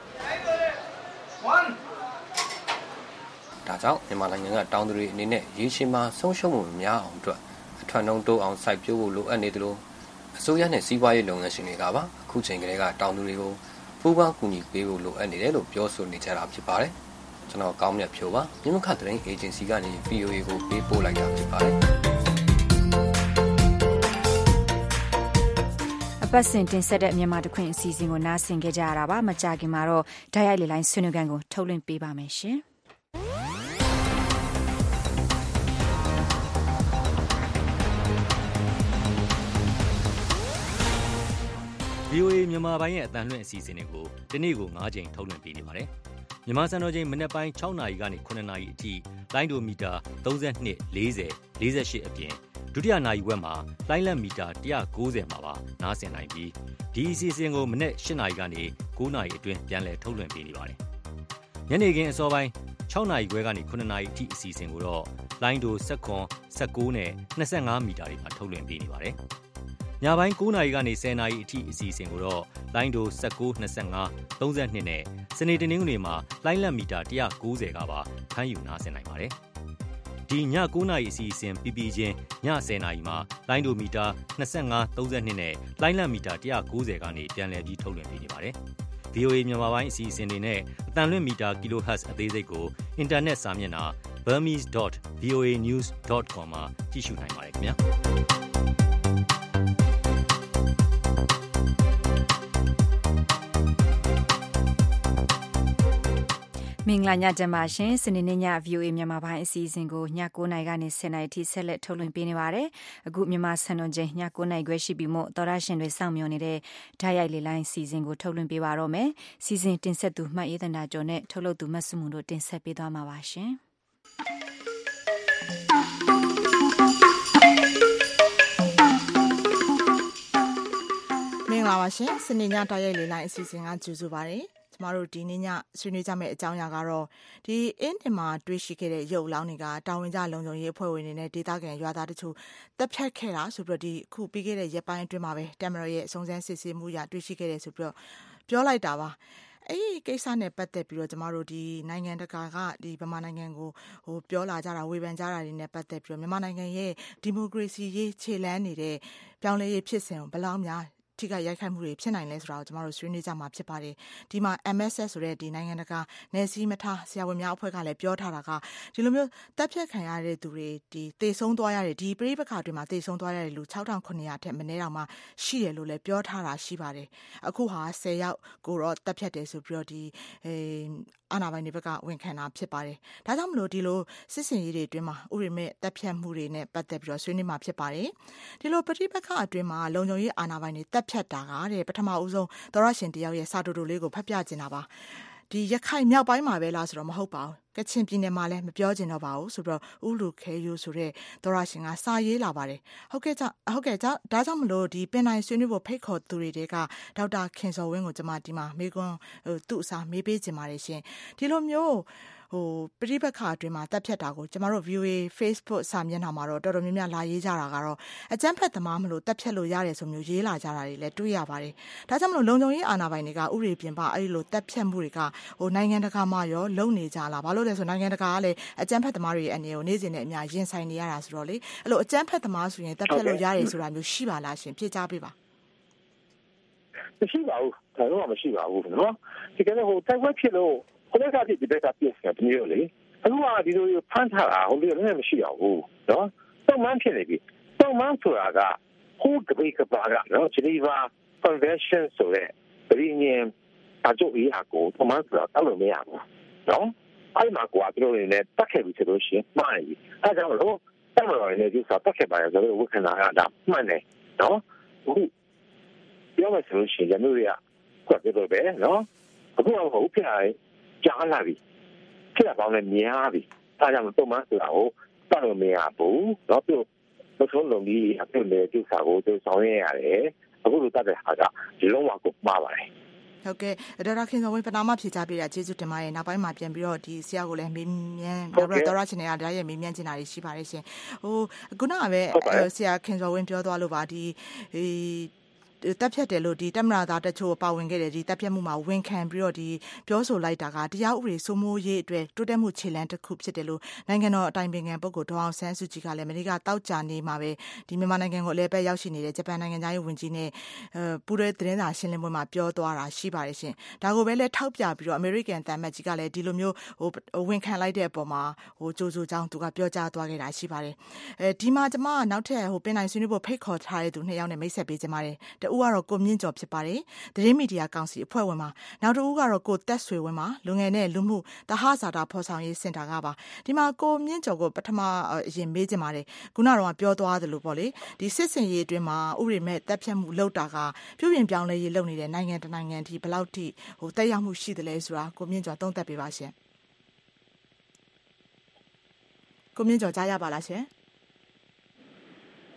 Speaker 17: ဒါကြောင့်မြန်မာနိုင်ငံကတောင်သူတွေအနေနဲ့ရေရှည်မှာဆုံးရှုံးမှုများအောင်အတွက်အထွတ်နှုံတိုးအောင်စိုက်ပျိုးဖို့လိုအပ်နေတယ်လို့အစိုးရနဲ့စီးပွားရေးလုပ်ငန်းရှင်တွေကပါအခုချိန်ကလေးကတောင်သူတွေကိုပူးပေါင်းကူညီပေးဖို့လိုအပ်နေတယ်လို့ပြောဆိုနေကြတာဖြစ်ပါတယ်ကျွန်တော်ကောင်းမြတ်ဖြိုးပါမြင်းခသတင်းအေဂျင်စီကနေ VOA ကိုပေးပို့လိုက်တာဖြစ်ပါတယ်
Speaker 2: အပတ်စဉ်တင်ဆက်တဲ့မြန်မာတခွင်အစီအစဉ်ကိုနားဆင်ကြကြရတာပါမကြခင်မှာတော့ဓာတ်ရိုက်လေလိုင်းဆွေးနွေးခန်းကိုထုတ်လွှင့်ပေးပါမယ်ရှင်
Speaker 19: VOA မြန်မာပိုင်းရဲ့အသံလွှင့်အစီအစဉ်တွေကိုဒီနေ့ကို9ချိန်ထုတ်လွှင့်ပေးနေပါတယ်။မြန်မာစံတော်ချိန်မနက်ပိုင်း6နာရီကနေ9နာရီအထိလိုင်းဒိုမီတာ32 40 48အပြင်ဒုတိယနာရီဝက်မှာလိုင်းလံမီတာ190မှာပါနားဆင်နိုင်ပြီးဒီအစီအစဉ်ကိုမနေ့8နာရီကနေ9နာရီအတွင်းပြန်လည်ထုတ်လွှင့်ပေးနေပါတယ်ညနေခင်းအစောပိုင်း6နာရီခွဲကနေ9နာရီအထိအစီအစဉ်ကိုတော့လိုင်းဒို19နဲ့25မီတာတွေမှာထုတ်လွှင့်ပေးနေပါတယ်ညပိုင်း9နာရီကနေ10နာရီအထိအစီအစဉ်ကိုတော့လိုင်းဒို1925 32နဲ့စနေတနင်္ဂနွေမှာလိုင်းလံမီတာ190ကပါဖမ်းယူနားဆင်နိုင်ပါတယ်ဒီည9နာရီအစီအစဉ်ပြီးချင်းည10နာရီမှာလိုင်းဒိုမီတာ25 32နဲ့လိုင်းလံမီတာ190ကနေပြန်လည်ပြီးထုတ်လွှင့်ပေးနေပါတယ်VOA မြန်မာပိုင်းအစီအစဉ်တွေနဲ့အတန်လွင့်မီတာ kHz အသေးစိတ်ကိုအင်တာနက်စာမျက်နှာ burmese.voanews.com မှာကြည့်ရှုနိုင်ပါတယ်ခင်ဗျာ
Speaker 2: မင်္ဂလာညချမ်းပါရှင်စနေနေ့ည VOA မြန်မာပိုင်းအစီအစဉ်ကိုည9:00နာရီကနေ10:00နာရီထိဆက်လက်ထုတ်လွှင့်ပေးနေပါတယ်အခုမြန်မာစံတော်ချိန်ည9:00နာရီခွဲရှိပြီမို့သောရရှင်တွေစောင့်မျှော်နေတဲ့ဓာတ်ရိုက်လေလိုင်းအစီအစဉ်ကိုထုတ်လွှင့်ပေးပါတော့မယ်စီစဉ်တင်ဆက်သူမှတ်ရေးတနာကျော်နဲ့ထုတ်လုပ်သူမတ်စုမှုတို့တင်ဆက်ပေးသွားမှာပါရှင်
Speaker 6: မင်္ဂလာပါရှင်စနေညဓာတ်ရိုက်လေလိုင်းအစီအစဉ်ကကြိုဆိုပါရစေကျမတို့ဒီနေ့ညဆွေးနွေးကြမယ့်အကြောင်းအရာကတော့ဒီအင်းတင်မှာတွေ့ရှိခဲ့တဲ့ရုပ်အလောင်းတွေကတာဝန်ကျလုံခြုံရေးအဖွဲ့ဝင်တွေနဲ့ဒေသခံရွာသားတို့တပ်ဖြတ်ခဲ့တာဆိုပြီးတော့ဒီခုပြီးခဲ့တဲ့ရက်ပိုင်းအတွင်းမှာပဲတမရရဲ့အစုံစမ်းစစ်ဆေးမှုရတွေ့ရှိခဲ့တယ်ဆိုပြီးတော့ပြောလိုက်တာပါအဲ့ဒီကိစ္စနဲ့ပတ်သက်ပြီးတော့ကျမတို့ဒီနိုင်ငံတကာကဒီဗမာနိုင်ငံကိုပြောလာကြတာဝေဖန်ကြတာတွေနဲ့ပတ်သက်ပြီးတော့မြန်မာနိုင်ငံရဲ့ဒီမိုကရေစီရေးခြေလှမ်းနေတဲ့ပြောင်းလဲရေးဖြစ်စဉ်ကိုဘယ်လောက်များထိကရိုက်ခတ်မှုတွေဖြစ်နိုင်လဲဆိုတာကိုကျမတို့ဆွေးနွေးကြမှာဖြစ်ပါတယ်ဒီမှာ MSS ဆိုတဲ့ဒီနိုင်ငံတကာနယ်စည်းမထားဆရာဝန်များအဖွဲ့ကလည်းပြောထားတာကဒီလိုမျိုးတပ်ဖြတ်ခံရတဲ့သူတွေဒီသေဆုံးသွားရတဲ့ဒီပြိပခါတွေမှာသေဆုံးသွားရတဲ့လူ 6900 ထက်မနည်းတောင်မှရှိတယ်လို့လည်းပြောထားတာရှိပါတယ်အခုဟာ10ယောက်ကိုတော့တပ်ဖြတ်တယ်ဆိုပြီးတော့ဒီအာဏာပိုင်တွေဘက်ကဝန်ခံတာဖြစ်ပါတယ်ဒါကြောင့်မလို့ဒီလိုစစ်စင်ရေးတွေအတွင်းမှာဥရိမဲ့တပ်ဖြတ်မှုတွေနဲ့ပတ်သက်ပြီးတော့ဆွေးနွေးမှာဖြစ်ပါတယ်ဒီလိုပြိပခါအတွင်းမှာလုံခြုံရေးအာဏာပိုင်တွေတပ်ဖြတ်တာကတဲ့ပထမဦးဆုံးသောရရှင်တယောက်ရဲ့စာတူတူလေးကိုဖတ်ပြချင်တာပါဒီရခိုင်မြောက်ပိုင်းမှာပဲလားဆိုတော့မဟုတ်ပါဘူးကချင်ပြည်နယ်မှာလည်းမပြောချင်တော့ပါဘူးဆိုတော့ဥလူခဲယူဆိုတဲ့သောရရှင်ကစာရေးလာပါတယ်ဟုတ်ကဲ့ဒါကြောင့်မလို့ဒီပင်နိုင်ဆွေးနွေးဖို့ဖိတ်ခေါ်သူတွေကဒေါက်တာခင်စောဝင်းကိုကျွန်မဒီမှာမေကွန်းသူ့အစားမေးပေးချင်ပါတယ်ရှင်ဒီလိုမျိုးပရိပခါအတွင်းမှာတပ်ဖြတ်တာကိုကျမတို့ VOA Facebook စာမျက်နှာမှာတော့တော်တော်များများလာရေးကြတာကတော့အကြမ်းဖက်သမားမလို့တပ်ဖြတ်လို့ရတယ်ဆိုမျိုးရေးလာကြတာတွေလည်းတွေ့ရပါတယ်ဒါကြောင့်မလို့လုံခြုံရေးအာဏာပိုင်တွေကဥပဒေပြင်ပအဲ့လိုတပ်ဖြတ်မှုတွေကနိုင်ငံတကာမှာရောလုံနေကြလားဘာလို့လဲဆိုနိုင်ငံတကာကလည်းအကြမ်းဖက်သမားတွေရဲ့အနေကိုနေ့စဉ်နဲ့အများရင်ဆိုင်နေရတာဆိုတော့လေအဲ့လိုအကြမ်းဖက်သမားဆိုရင်တပ်ဖြတ်လို့ရတယ်ဆိုတာမျိုးရှိပါလားရှင်ဖြေကြားပေးပါ
Speaker 20: မရှိပါဘူးဒါတော့မရှိပါဘူးနော်ဒီကနေ့တိုက်ပွဲဖြစ်လို့ဟိုဘက်ကဒီဘက်ကပြည့်စုံတယ်မျိုးလေအခုကဒီလိုဖမ်းထားတာဟိုလိုလည်းမရှိတော့ဘူးနော်တုံ့မှန်းဖြစ်နေပြီတုံ့မှန်းဆိုတာကဟိုကဘေးကပါကနော် Geneva Convention ဆိုတဲ့ပြည်ညင်အကျိုးအရာကိုတုံ့မှန်းဆိုတာတောက်လို့မရဘူးနော်အဲ့မှာကွာတို့လည်းတက်ခဲ့ပြီဆိုလို့ရှိရင်မှားပြီအဲ့ကြောင့်လို့တက်မလို့လည်းဒီစားတက်ခဲ့ပါရဲ့ဆိုတော့ဝခနာကဒါမှန်တယ်နော်အခုပြောမှဆိုလို့ရှိရင်မျိုးတွေကကွာတို့ပဲနော်အခုကဟုတ်ပြရဲကြားလာပြီဖြစ်တာပေါင်းလည်းများပြီအဲဒါကြောင့်တုံ့မှန်းဆိုတာကိုတောက်လို့မရဘူးတော့သူ့ဆုံးလုံးကြီးအဖြစ်လေဒီစားကိုသူဆောင်ရရတယ်အခုလိုတတ်တဲ့ဟာကဒီလုံးဝကိုမှားပါတယ်
Speaker 6: ဟုတ်ကဲ့ဒေါက်တာခင်စောဝင်းပနာမဖြေချပေးတာကျေးဇူးတင်ပါတယ်နောက်ပိုင်းမှာပြန်ပြီးတော့ဒီဆရာကိုလည်းမေးမြန်းနောက်ပြီးတော့တော်ရချင်တဲ့ဓာတ်ရဲ့မေးမြန်းချင်တာတွေရှိပါတယ်ရှင်ခုနကပဲဆရာခင်စောဝင်းပြောသွားလို့ပါဒီတပ်ဖြတ်တယ်လို့ဒီတမရသားတချို့ပါဝင်ခဲ့တယ်ဒီတပ်ဖြတ်မှုမှာဝန်ခံပြီးတော့ဒီပြောဆိုလိုက်တာကတရားဥပဒေစိုးမိုးရေးအတွက်တိုးတက်မှုခြေလှမ်းတစ်ခုဖြစ်တယ်လို့နိုင်ငံတော်အတိုင်ပင်ခံပုဂ္ဂိုလ်ဒေါအောင်ဆန်းစုကြည်ကလည်းမနေ့ကတောက်ကြနေမှာပဲဒီမြန်မာနိုင်ငံကိုလည်းပဲရောက်ရှိနေတဲ့ဂျပန်နိုင်ငံသားရေးဝန်ကြီးနဲ့ပူးတွဲသတင်းစာရှင်းလင်းပွဲမှာပြောသွားတာရှိပါတယ်ရှင်ဒါကိုပဲလည်းထောက်ပြပြီးတော့အမေရိကန်တမ်မတ်ကြီးကလည်းဒီလိုမျိုးဝန်ခံလိုက်တဲ့အပေါ်မှာကြိုးစိုးကြောင်းသူကပြောကြားသွားခဲ့တာရှိပါတယ်ဒီမှာကျွန်မနောက်ထပ်ပင်နိုင်ဆွေးနွေးဖို့ဖိတ်ခေါ်ထားတဲ့သူ2ယောက်နဲ့မိတ်ဆက်ပေးကြပါတယ်ဦးကတော့ကိုမြင့်ကျော်ဖြစ်ပါတယ်သတင်းမီဒီယာကောင်စီအဖွဲ့ဝင်ပါနောက်တစ်ဦးကတော့ကိုတက်ဆွေဝင်းပါလူငယ်နဲ့လူမှုတဟဇာတာဖော်ဆောင်ရေးစင်တာကပါဒီမှာကိုမြင့်ကျော်ကိုပထမအရင်မေးချင်ပါတယ်ခုနကတော့ပြောသွားသလိုပေါ့လေဒီစစ်စင်ရေးအတွင်းမှာဥရိမဲ့တပ်ဖြတ်မှုလုပ်တာကပြုပြင်ပြောင်းလဲရေးလုပ်နေတဲ့နိုင်ငံတနိုင်ငံဒီဘယ်လောက်ထိတက်ရောက်မှုရှိတယ်လဲဆိုတာကိုမြင့်ကျော်သုံးသပ်ပေးပါရှင်ကိုမြင့်ကျော်ကြားရပါလားရှင်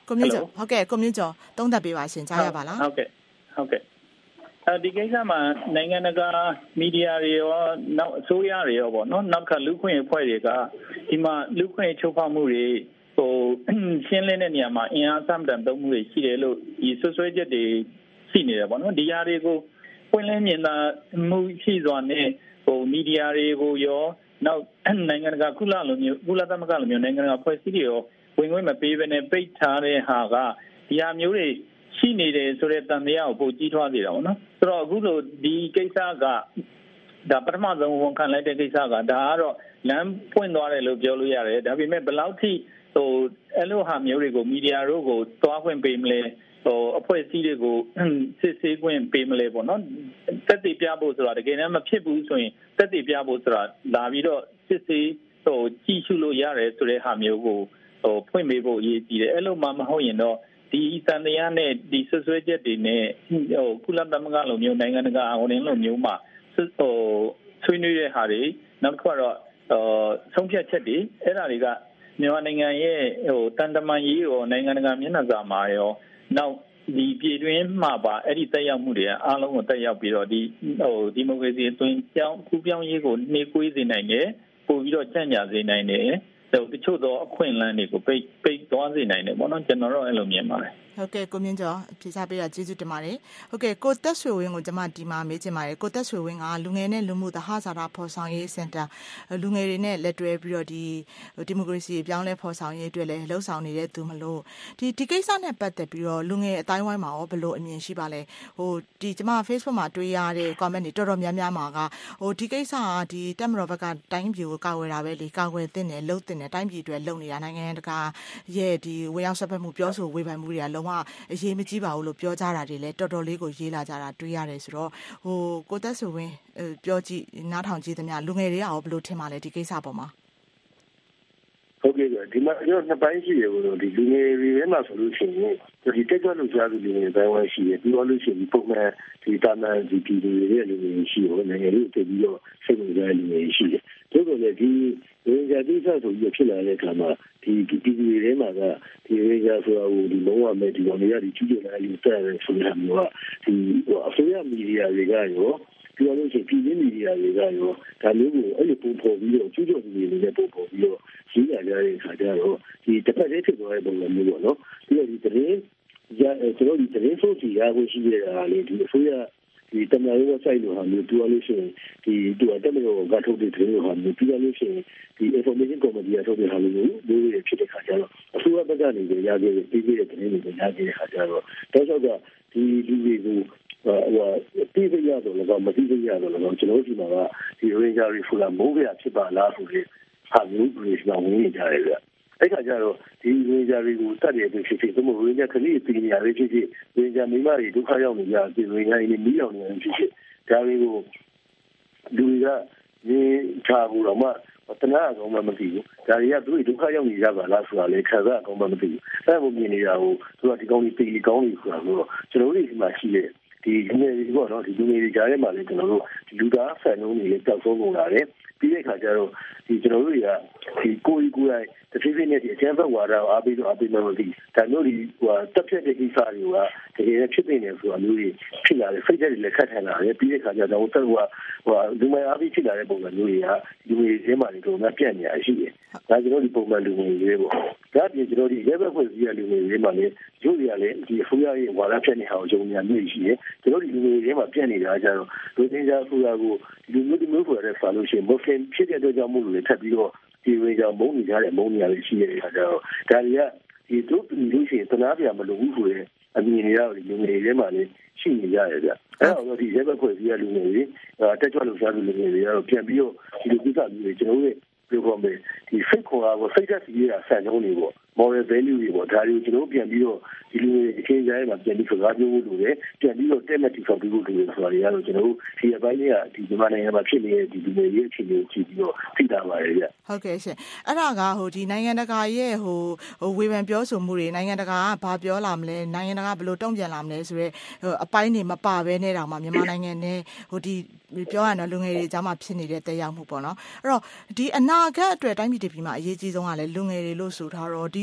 Speaker 6: ကိုမြင့်ကျော်ဟုတ်ကဲ့ကိုမြင့်ကျော်သုံးသပ်ပေးပါရှင်ကြားရပါလား
Speaker 9: ဟုတ်ကဲ့ဒီကိစ္စမှာနိုင်ငံတကာမီဒီယာတွေရောနောက်အစိုးရတွေရောပေါ့နော်နောက်ကလူခွင့်အဖွဲ့တွေကဒီမှာလူခွင့်ချုပ်ဖောက်မှုတွေရှင်းလင်းတဲ့နေရာမှာအင်အားစမ်းတမ်းသုံးမှုတွေရှိတယ်လို့ဒီဆွဆွဲချက်တွေရှိနေတယ်ပေါ့နော်ဒီຢာတွေကိုပွင့်လင်းမြင်သာမှုရှိစွာနဲ့မီဒီယာတွေကိုရောနောက်နိုင်ငံတကာကုလသမဂ္ဂလိုမျိုးနိုင်ငံတကာဖွဲ့စည်းတွေရောဝင်ခွင့်မပေးဘဲနဲ့ပိတ်ထားတဲ့ဟာကဒီဟာမျိုးတွေရှိနေတယ်ဆိုတဲ့တန်တရားကိုပိုကြီးထွားနေတာပေါ့နော်ဆိုတော့အခုလိုဒီကိစ္စကဒါပထမဆုံးဝန်ခံလိုက်တဲ့ကိစ္စကဒါကတော့လမ်းပွင့်သွားတယ်လို့ပြောလို့ရတယ်ဒါပေမဲ့ဘယ်လောက်ထိအဲ့လိုဟာမျိုးတွေကိုမီဒီယာတို့ကိုသွားခွင့်ပေးမလဲအဖွဲ့အစည်းတွေကိုစစ်ဆေးခွင့်ပေးမလဲပေါ့နော်တက်တည်ပြဖို့ဆိုတာတကယ်တမ်းမဖြစ်ဘူးဆိုရင်တက်တည်ပြဖို့ဆိုတာလာပြီးတော့စစ်ဆေးကြည့်ရှုလို့ရတယ်ဆိုတဲ့ဟာမျိုးကိုဖွင့်ပေးဖို့အရေးကြီးတယ်အဲ့လိုမှမဟုတ်ရင်တော့ဒီတန်တရားနဲ့ဒီဆွဆွဲချက်တွေနဲ့ကုလသမဂ္ဂလိုမျိုးနိုင်ငံတကာဟိုလိုမျိုးမှာဆွေးနွေးတဲ့ဟာတွေနောက်တစ်ခါတော့ဆုံးဖြတ်ချက်တွေအဲ့ဒါတွေကမြန်မာနိုင်ငံရဲ့တန်တမာရေးရောနိုင်ငံတကာမျက်နှာစာမှာရောနောက်ဒီပြည်တွင်းမှာပါအဲ့ဒီတက်ရောက်မှုတွေအားလုံးကိုတက်ရောက်ပြီးတော့ဒီမိုကရေစီအသွင်ကူးပြောင်းရေးကိုနှေးကွေးစေနိုင်တယ်ပို့ပြီးတော့ကြံ့ကြာစေနိုင်တယ်တချို့တော့အခွင့်အလမ်းတွေကိုပိတ်သွားစေနိုင်တယ်ပေါ့နော်ကျွန်တော်တို့အဲ့လိုမြင်ပါတယ်
Speaker 6: ဟုတ်ကဲ့ကိုမြင့်ကျော်ဖြေချပေးတာကျေးဇူးတင်ပါတယ်ဟုတ်ကဲ့ကိုသက်ဆွေဝင်းကိုကျွန်မဒီမှာမေးချင်ပါတယ်ကိုသက်ဆွေဝင်းကလူငယ်နဲ့လူမှုသဟဇာတဖော်ဆောင်ရေးစင်တာလူငယ်တွေနဲ့လက်တွဲပြီးတော့ဒီမိုကရေစီပြောင်းလဲဖော်ဆောင်ရေးအတွက်လည်းလှုပ်ဆောင်နေတဲ့သူမလို့ဒီကိစ္စနဲ့ပတ်သက်ပြီးတော့လူငယ်အတိုင်းဝိုင်းမှာရောဘယ်လိုအမြင်ရှိပါလဲကျွန်မ Facebook မှာတွေ့ရတဲ့ comment တွေတော်တော်များများမှာကဒီကိစ္စကဒီတက်မတော်ဘက်ကတိုင်းပြည်ကိုကာဝယ်တာပဲလေကာဝယ်သင့်တယ်လှုပ်သင့်တယ်တိုင်းပြည်အတွက်လုပ်နေတာနိုင်ငံတကာရဲ့ဒီဝေရောက်ဆက်ဖက်မှုပြောဆိုဝေဖန်မှုတွေကလုံးဝအရေးမကြီးပါဘူးလို့ပြောကြတာတွေလည်းတော်တော်လေးကိုရေးလာကြတာတွေ့ရတယ်ဆိုတော့ကိုသက်ဆွေဝင်းပြောကြည့်နားထောင်ကြည့်သမျှလူငယ်တွေကရောဘယ်လိုထင်ပါလဲဒီကိစ္စပေါ်မှာ
Speaker 20: ဟုတ်ကဲ့ဒီမှာကျွန်တော်နှစ်ပိုင်းရှိတယ်လို့ဒီလူငယ်တွေထဲမှာဆိုလို့ရှိရင်ဒီတက်ကြွလို့ကြားသူလူငယ်ပိုင်းဝိုင်းရှိတယ်ပြီးတော့လို့ရှိရင်ပုံမှန်ဒီတာမန်ဒီပြည်တွေရဲ့လူငယ်ရှိရောနိုင်ငံရေးတက်ပြီးတော့စိတ်ဝင်စားတဲ့လူငယ်ရှိတယ်သို့တော်လည်းဒီဝင်ကြတိကျဆိုပြီးဖြစ်လာတဲ့အခါမှာဒီပြည်တွေထဲမှာကဒီဝင်ကြဆိုတာကိုဒီလုံးဝမဲ့ဒီကောင်တွေကဒီကျူးကျော်လာလို့တက်ရတယ်ဆိုတာမျိုးကဒီအစိုးရမီဒီယာတွေကရောပြောလို့ရှိရင်ပြည်မီဒီယာတွေကရောဒါမျိုးကိုအဲ့လိုပုံဖော်ပြီးတော့ကျူးကျော်နေနေတဲ့ပုံဖော်ပြီးတော့ရေးလာကြတဲ့အခါကျတော့ဒီတစ်ဖက်တည်းဖြစ်သွားတဲ့ပုံစံမျိုးပေါ့နော်ပြီးတော့ဒီသတင်းကျွန်တော်ဒီသတင်းဆိုစီရဖို့ရှိရတာလေဒီအစိုးရဒီတမန်တော်ဆိုင်လို့ဟာမျိုးပြောလို့ရှိရင်ဒီတမန်တော်ကထုတ်တဲ့သတင်းဟာမျိုးပြောလို့ရှိရင်ဒီ information committee ကထုတ်တဲ့ဟာမျိုးလို့ဖြစ်တဲ့ခါကျတော့အစိုးရဘက်ကနေရခဲ့တဲ့ပြည်ပြည်တဲ့သတင်းတွေရခဲ့တဲ့ခါကျတော့တော့ဆိုတော့ဒီလူတွေကိုပြည်ပြည်ရတော့လည်းမပြည်ပြည်ရတော့လည်းကျွန်တော်ဒီမှာကဒီ ranger တွေဖူလာမိုးပြဖြစ်ပါလားဆိုတဲ့ဟာမျိုးတွေကျွန်တော်ဝင်နေကြတယ်ဗျအဲ့ခါကျတော့ဒီ ranger တွေကိုတတ်တယ်ဖြစ်ဖြစ်သမုတ် ranger ခလေးပြည်နေရဖြစ်ဖြစ် ranger မိမတွေဒုက္ခရောက်နေကြတယ် ranger တွေမီးရောက်နေတယ်ဖြစ်ဖြစ်ဒါတွေကိုလူတွေကဒီချာဘူးတော့မှတနာကောင်မှမသိဘူးဒါတွေကသူတို့ဒုက္ခရောက်နေကြပါလားဆိုတာလေခံစားကောင်မှမသိဘူးအဲ့လိုမြင်နေတာကိုသူကဒီကောင်းကြီးပြည်ကောင်းကြီးဆိုတာဆိုတော့ကျွန်တော်တို့ဒီမှာရှိတဲ့ဒီလူငယ်တွေပေါ့နော်ဒီလူငယ်တွေကြားထဲမှာလည်းကျွန်တော်တို့ဒီလူသားဆန်နှုန်းတွေလည်းတောက်ဆုံးကုန်လာတယ်ပြီးတဲ့အခါကျတော့ဒီကျွန်တော်တို့တွေကဒီကိုယ်တိုင်တစ်ဖြည်းဖြည်းနဲ့ဒီအကျန်းဖက်ဝါဒကိုအားပေးတော့အားပေးမှမသိဒါမျိုးဒီတက်ဖြတ်တဲ့ကိစ္စတွေကတကယ်ဖြစ်နေတယ်ဆိုတာမျိုးတွေဖြစ်လာတယ်စိတ်ဓာတ်တွေလည်းခက်ထန်လာတယ်ပြီးတဲ့အခါကျတော့လူငယ်အားပေးဖြစ်လာတဲ့ပုံစံမျိုးတွေကလူငယ်တွေထဲမှာလည်းတော့ပြန့်နေရရှိတယ်ဒါကျွန်တော်ဒီပုံမှန်လူငယ်တွေပေါ့ဒါပြင်ကျွန်တော်ဒီရဲဘက်ဖွဲ့စည်းရလူငယ်တွေမှာလည်းရုပ်ရည်လည်းဒီအစိုးရရဲ့ဝါဒဖြတ်နေအောင်ကြုံရမျိုးရှိတယ်ကျွန်တော်ဒီလူငယ်တွေထဲမှာပြန့်နေတာကြတော့လူငယ်ကြအစိုးရကိုလူမျိုးဖွဲ့ရတဲ့ဆာလို့ရှိရင်မွတ်စလင်ဖြစ်တဲ့အတွက်ကြောင့်မို့လို့လည်းထပ်ပြီးတော့ဒီဝေကြောင့်မုန်းနေကြတဲ့မုန်းနေရတွေရှိတဲ့အခါကျတော့ဒါတွေကဒီတို့လူရှိရင်တနာပြမလို့ဘူးဆိုတဲ့အမြင်တွေရောဒီလူငယ်တွေထဲမှာလည်းရှိနေကြရတယ်ဗျအဲ့တော့ဒီရဲဘက်ဖွဲ့စည်းရလူငယ်တွေတက်ကြွလို့စားလူငယ်တွေကတော့ပြန်ပြီးတော့ဒီလိုကိစ္စမျိုးတွေကျွန်တော်တို့ပြောပါမယ်ဒီစိတ်ခေါ်တာကိုစိတ်ဓာတ်စီးရဆန်ကြုံနေပေါ့ moral value တွေပေါ့ဒါတွေကိုကျွန်တော်ပြန်ပြီးတော့ဒီလူတွေအချင်းချင်းမှာပြန်ပြီးစကားပြောဖို့လိုတယ်ပြန်ပြီးတော့တက်မတီဆောင်ပြီးဖို့လိုတယ်ဆိုတာတွေကတော့ကျွန်တော်တို့ဒီအပိုင်းတွေကဒီမြန်မာနိုင်ငံမှာဖြစ်နေတဲ့ဒီလူတွေရဲ့အခြေအနေကိုကြည့်ပြီးတော့သိတာပါတယ်ဗျ
Speaker 6: ဟုတ်ကဲ့ရှင်အဲ့ဒါကဒီနိုင်ငံတကာရဲ့ဝေဖန်ပြောဆိုမှုတွေနိုင်ငံတကာကဘာပြောလာမလဲနိုင်ငံတကာဘယ်လိုတုံ့ပြန်လာမလဲဆိုတော့အပိုင်းတွေမပါဘဲနဲ့တောင်မှမြန်မာနိုင်ငံနဲ့ဒီပြောရရင်လူငယ်တွေအကြောင်းမှဖြစ်နေတဲ့တက်ရောက်မှုပေါ့နော်အဲ့တော့ဒီအနာဂတ်အတွက်တိုင်းပြည်တပြည်မှာအရေးကြီးဆုံးကလည်းလူငယ်တွေလို့ဆိုထားတော့ဒီ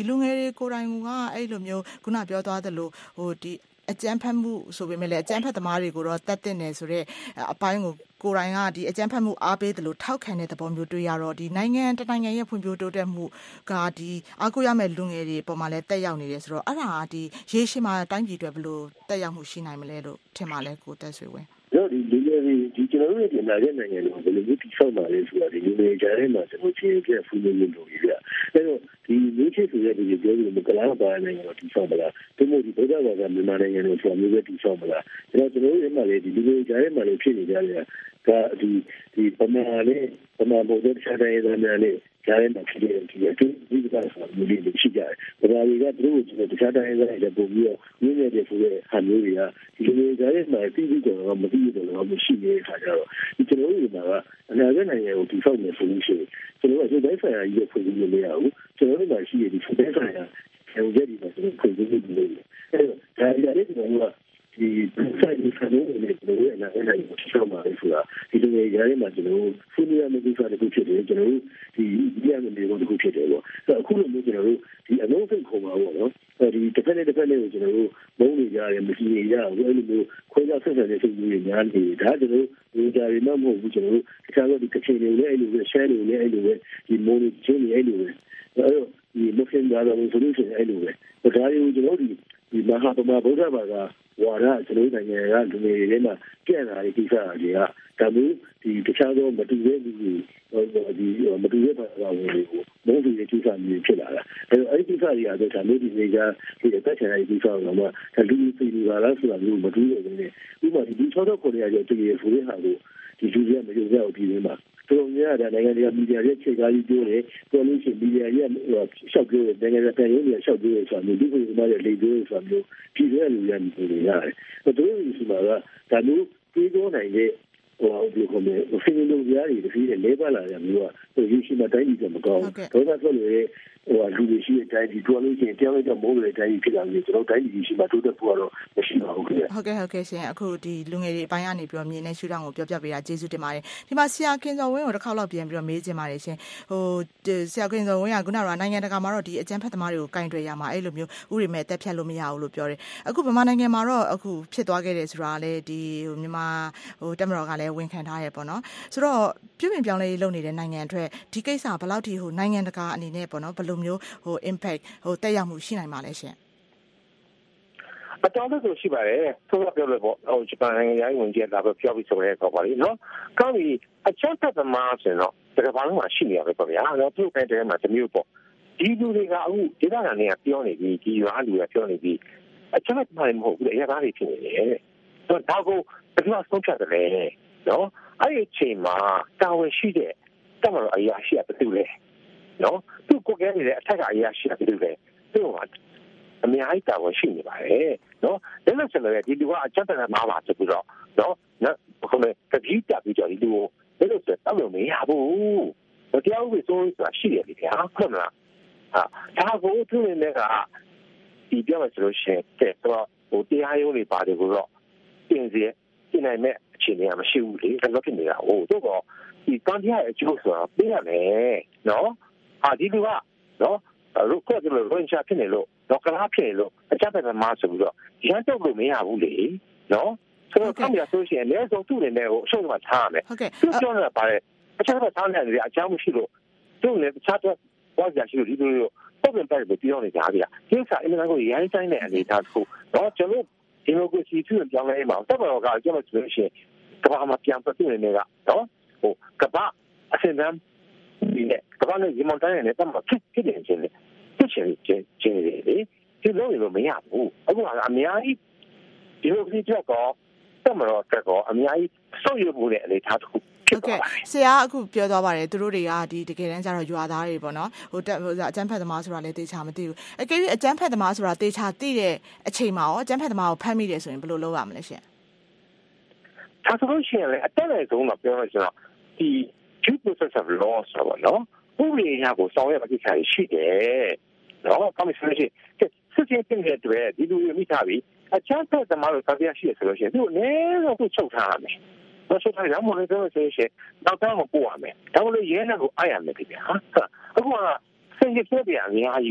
Speaker 6: လူငယ်တွေကိုယ်တိုင်ကအဲ့လိုမျိုးခုနပြောသွားသလိုဒီအကြမ်းဖက်မှုဆိုပေမဲ့လည်းအကြမ်းဖက်သမားတွေကိုတော့တတ်တဲ့နယ်ဆိုတော့အပိုင်းကိုယ်တိုင်ကဒီအကြမ်းဖက်မှုအားပေးတယ်လို့ထောက်ခံတဲ့သဘောမျိုးတွေ့ရတော့ဒီနိုင်ငံတနိုင်ငံရဲ့ဖွံ့ဖြိုးတိုးတက်မှုကဒီအားကိုးရမယ့်လူငယ်တွေပုံမှန်လည်းတက်ရောက်နေတယ်ဆိုတော့အဲ့ဒါဒီရေရှည်မှာတိုင်းပြည်အတွက်ဘယ်လိုတက်ရောက်မှုရှိနိုင်မလဲလို့ထင်ပါလဲကိုတက်ဆွေဝင်း
Speaker 20: ဒီလူငယ်တွေဒီကျွန်တော်တို့ဒီနာရဲ့နိုင်ငံတွေဘယ်လိုမျိုးတိဆောက်ပါလဲဆိုတာဒီလူငယ်ကြားထဲမှာကျွန်တော်ချင်းပြဖူးနေလို့ပြအဲ့တော့ဒီလူချင်းဆိုတဲ့ဒီပြောလို့မကလားပါနိုင်ငံကိုတိဆောက်မလားဒီမို့ဒီဗုဒ္ဓဘာသာမြန်မာနိုင်ငံကိုဆိုတာမျိုးပဲတိဆောက်မလားကျွန်တော်တို့ရဲ့မှာလေဒီလူငယ်ကြားထဲမှာလေဖြစ်နေကြတယ်ကဒီပမာနဲ့ပမာဘုဒ္ဓဆရာရဲ့နာမည်နဲ့ကြားထဲမှာဖြစ်နေတယ်ဒီကဆိုတာမျိုးလေးရှိကြတယ်ဒါတွေကသူတို့တခြားတိုင်းရဲ့ပုံပြီးတော့မြင့်မြတ်တဲ့ဆိုတဲ့ဟာမျိုးတွေကဒီလူငယ်ကြားထဲမှာတိတိကျကျမသိဘူးတော့မရှိနေတဲ့အခါကျတော့ဒီကျွန်တော်တို့ကအနာဂတ်နိုင်ငံကိုတိဆောက်နေဆိုလို့ရှိရင်ကျွန်တော်တို့တိုင်းဆိုင်ရာကြီးဖွင့်ပြီးမရဘူးကျွန်တော်တို့မှာရှိတဲ့ဒီတိုင်းဆိုင်ရာဟိုကြည့်ဒီမှာကျွန်တော်ဖွင့်ပြီးနေတယ်အဲ့တော့ဒါရတဲ့ကျွန်တော်ကဒီဆိုင်ဒီဆန်လို့လည်းကျွန်တော်ရဲ့အနာဂတ်နိုင်ငံကိုတိဆောက်မှာလေဆိုတာဒီလူငယ်ကြားထဲမှာကျွန်တော်ဖူးနေရမယ့်ကိစ္စတခုဖြစ်တယ်ကျွန်တော်တို့ဒီဒီရမယ့်မျိုးတခုဖြစ်တယ်ပေါ့အဲ့အခုလိုမျိုးကျွန်တော်တို့ဒီအလုံးစိတ်ခုံပါပေါ့နော်ဒီတစ်ဖက်နဲ့ကိုကျွန်တော်တို့မုန်းနေကြတယ်မရှိနေကြဘူးအဲ့လိုမျိုးခွဲခြားဆက်ဆံတဲ့စိတ်ကြီးတွေများနေဒါကျွန်တော်တို့ဒီကြရီမမဟုတ်ဘူးကျွန်တော်တို့တခြားသောဒီကချင်တွေလည်းအဲ့လိုပဲ share တွေလည်းအဲ့လိုပဲဒီမိုနီချင်းတွေအဲ့လိုပဲအဲ့တော့ဒီမခင်ဒါတော့ဆိုလို့ရှိရင်အဲ့လိုပဲဒါတွေကိုကျွန်တော်ဒီမဟာဗမာဗုဒ္ဓဘာသာဝါဒကျွန်တော်နိုင်ငံကလူငယ်တွေထဲမှာပြန့်လာတဲ့ကိစ္စတွေကဒါမျိုးဒီတခြားသောမတူတဲ့လူတွေဒီမတူတဲ့ဘာသာဝင်တွေကိုမုန်းတဲ့ကိစ္စမျိုးဖြစ်လာတာအဲ့ဒီကိစ္စတွေကတော့ဒါမျိုးဒီနေကြဒီအသက်ရှင်တဲ့ကိစ္စကတော့ဒါလူတွေပြည်လာလားဆိုတာမျိုးမတူတဲ့နေဥပမာဒီ60ကိုရရတဲ့တကယ်ဆိုတဲ့ဟာကိုဒီလူတွေကမယုံကြဘူးဒီမှာတော်များတဲ့နိုင်ငံတွေကမီဒီယာရဲ့ခြေကားကြီးပြောတယ်တော်လို့ရှိရင်မီဒီယာရဲ့ရှောက်ပြောတယ်နိုင်ငံတွေပြည်ရုံးတွေရှောက်ပြောတယ်ဆိုတာမျိုးဒီလိုမှလည်းလေပြောတယ်ဆိုတာမျိုးပြည်ရဲလူရနေတယ်ရတယ်တို့ဒီမှာကဒါမျိုးပြေးတော့နိုင်တဲ့ဒီလိုမျိုးအဖြစ်လို့ရတယ်ဒီလိုလေပါလာတယ်မျိုးကဒီရှိမှတိုင်းပြည်ကမကောင်းတော့ဒါဆိုလို့လူတွေရှိတဲ့အတိုင်းဒီတော်လို့ရှိရင်တရားလိုက်တော့မဟုတ်တဲ့အတိုင်းဖြစ်လာပြီကျွန်တော်တိုင်းပြည်ရှိမှတိုးတက်ဖို့ကတော့မရှိပါဘူးခင်ဗျ
Speaker 6: ဟုတ်ကဲ့ရှင်အခုဒီလူငယ်တွေအပိုင်းကနေပြီးတော့မြင်နေရှုထောင့်ကိုပြောပြပေးတာကျေးဇူးတင်ပါတယ်ဒီမှာဆရာခင်စော်ဝင်းကိုတစ်ခေါက်လောက်ပြန်ပြီးတော့မေးချင်ပါတယ်ရှင်ဆရာခင်စော်ဝင်းကခုနကနိုင်ငံတကာမှာတော့ဒီအကြမ်းဖက်သမားတွေကိုကင်တွယ်ရမှာအဲ့လိုမျိုးဥရိမဲ့တက်ဖြတ်လို့မရဘူးလို့ပြောတယ်အခုဗမာနိုင်ငံမှာတော့အခုဖြစ်သွားခဲ့တယ်ဆိုတာလည်းဒီမြန်မာတက်မတော်ကလည်းဝန်ခံထားရပေါ့နော်ဆိုတော့ပြုပြင်ပြောင်းလဲရေးလုပ်နေတဲ့နိုင်ငံအတွက်ဒီကိစ္စဘယ်လောက်ထိနိုင်ငံတကာအနေနဲ့ပေါ့နော်ဘယ်လိုမျိုးimpact တက်ရောက်မှုရှိနိုင်ပါလဲရှင်
Speaker 20: အတောင်းလို့ရှိပါတယ်ဆိုတော့ပြောလို့ပေါ့ဂျပန်နိုင်ငံရဲ့ဝန်ကြီးကလည်းပြောပြီးဆိုရဲတော့ပါလိမ့်နော်ကောင်းပြီအချက်သက်သမားဆိုတော့တကယ်ဘာလို့မှရှိနေရပဲပေါ့ဗျာတော့ပြုတ်တဲ့တဲမှာတမျိုးပေါ့ဒီလူတွေကအခုဒေသခံတွေကပြောနေပြီဒီရွာလူကပြောနေပြီအချက်သက်သမားတွေမဟုတ်ဘူးအရာသားတွေဖြစ်နေတယ်ဆိုတော့ဒါကိုဘယ်လိုဆုံးဖြတ်တယ်နော်အဲ့ဒီအချိန်မှာတာဝန်ရှိတဲ့တမန်တော်အရာရှိကဘယ်သူလဲနော်သူကိုယ်ကလည်းအထက်ကအရာရှိကဘယ်သူလဲသူကအများကြီးတာဝန်ရှိနေပါတယ်နော်ဒါလို့ဆိုလည်းဒီလူကအချက်သက်သမားပါဆိုပြီးတော့နော်ဘယ်လိုလဲတတိတပြီးတော့ဒီလူကိုဘယ်လိုဆိုတောက်လို့မရဘူးတရားဥပဒေစိုးဆိုတာရှိတယ်လေဗျာဟုတ်မလားဒါကိုသူလည်းကဒီပြောမှဆိုလို့ရှိရင်တဲ့တော့တရားရုံးတွေပါတယ်ကိုတော့ပြင်နိုင်မဲ့အခြေအနေကမရှိဘူးလေဒါတော့ဖြစ်နေတာဟုတ်တော့ဒီတန်တရားရဲ့အကျိုးဆိုတာပြရတယ်နော်ဒီလူကနော်ရုပ်ကလည်းဝင်ချဖြစ်နေလို့တော့ကလားဖြစ်နေလို့အချက်သက်သမားဆိုပြီးတော့ရမ်းတော့လို့မရဘူးလေနော်ဆိုတော့ခင်ဗျာဆိုရှင်အနည်းဆုံးသူ့နေနဲ့ကိုအရှုံးမှထားရမယ်သူပြောနေတာပါတယ်အချက်သက်ထားနေတယ်အကြောင်းမရှိလို့သူ့လည်းတခြားတော့ဘာကြရှိလို့ဒီလိုပုံပြန်တိုက်ပြီးပြောနေကြဗျာဒီဥစ္စာအင်မတန်ကိုရိုင်းဆိုင်တဲ့အနေအထားတစ်ခုတော့ကျွန်တော်ဒီလိုကိုစီသူ့ပြောင်းလဲမှာတက်တော်ကကျွန်တော်ဆိုရှင်ကဘာမှပြန်ပြည့်နေနေတာနော်ကဘာအစင်တန်းဒီနဲ့ကဘာနဲ့ဒီမန်တိုင်းနဲ့တမဖြစ်နေချင်းဖြစ်ချင်လေဒီလိုလိုမရဘူးအခုကအများကြီးဒီလိုဖြစ်တော့တမတော်ကတော့အများကြီးစိုးရိမ်မှုနဲ့အနေထားတစ်ခု
Speaker 6: ဟုတ်ကဲ့ဆရာအခုပြောသွားပါတယ်သူတို့တွေကဒီတကယ်တမ်းကျတော့ရွာသားတွေပေါ့နော်အကျန်းဖက်သမားဆိုတာလည်းတေချာမသိဘူးအကယ်၍အကျန်းဖက်သမားဆိုတာတေချာသိတဲ့အချိန်မှာရောအကျန်းဖက်သမားကိုဖမ်းမိတယ်ဆိုရင်ဘယ်လိုလုပ်ရမလဲရှင်
Speaker 20: ဒါဆိုလို့ရှိရင်လည်းအတက်အဆုံးတော့ပြောလို့ဆိုတော့ဒီ due process of law ဆိုတော့နော်ဥပဒေအရကိုဆောင်ရွက်ကိစ္စရှိတယ်နော်ကောင်းပြီဆိုလို့ရှိရင်စစ်စစ်တင်တဲ့တွေဒီလူတွေမိသားပြီးအကျန်းဖက်သမားတို့တရားရှိရဆိုလို့ရှိရင်သူ့အနေနဲ့ကိုချုပ်ထားရမယ်တော့ဆိုထားရမလို့ဆိုရှင်တော့တောင်းမပို့ရမယ်ဒါလို့ရဲနဲ့ကိုအားရမယ်ခင်ဗျာအခုကစင်ကြီးပြပြအများကြီးပဲ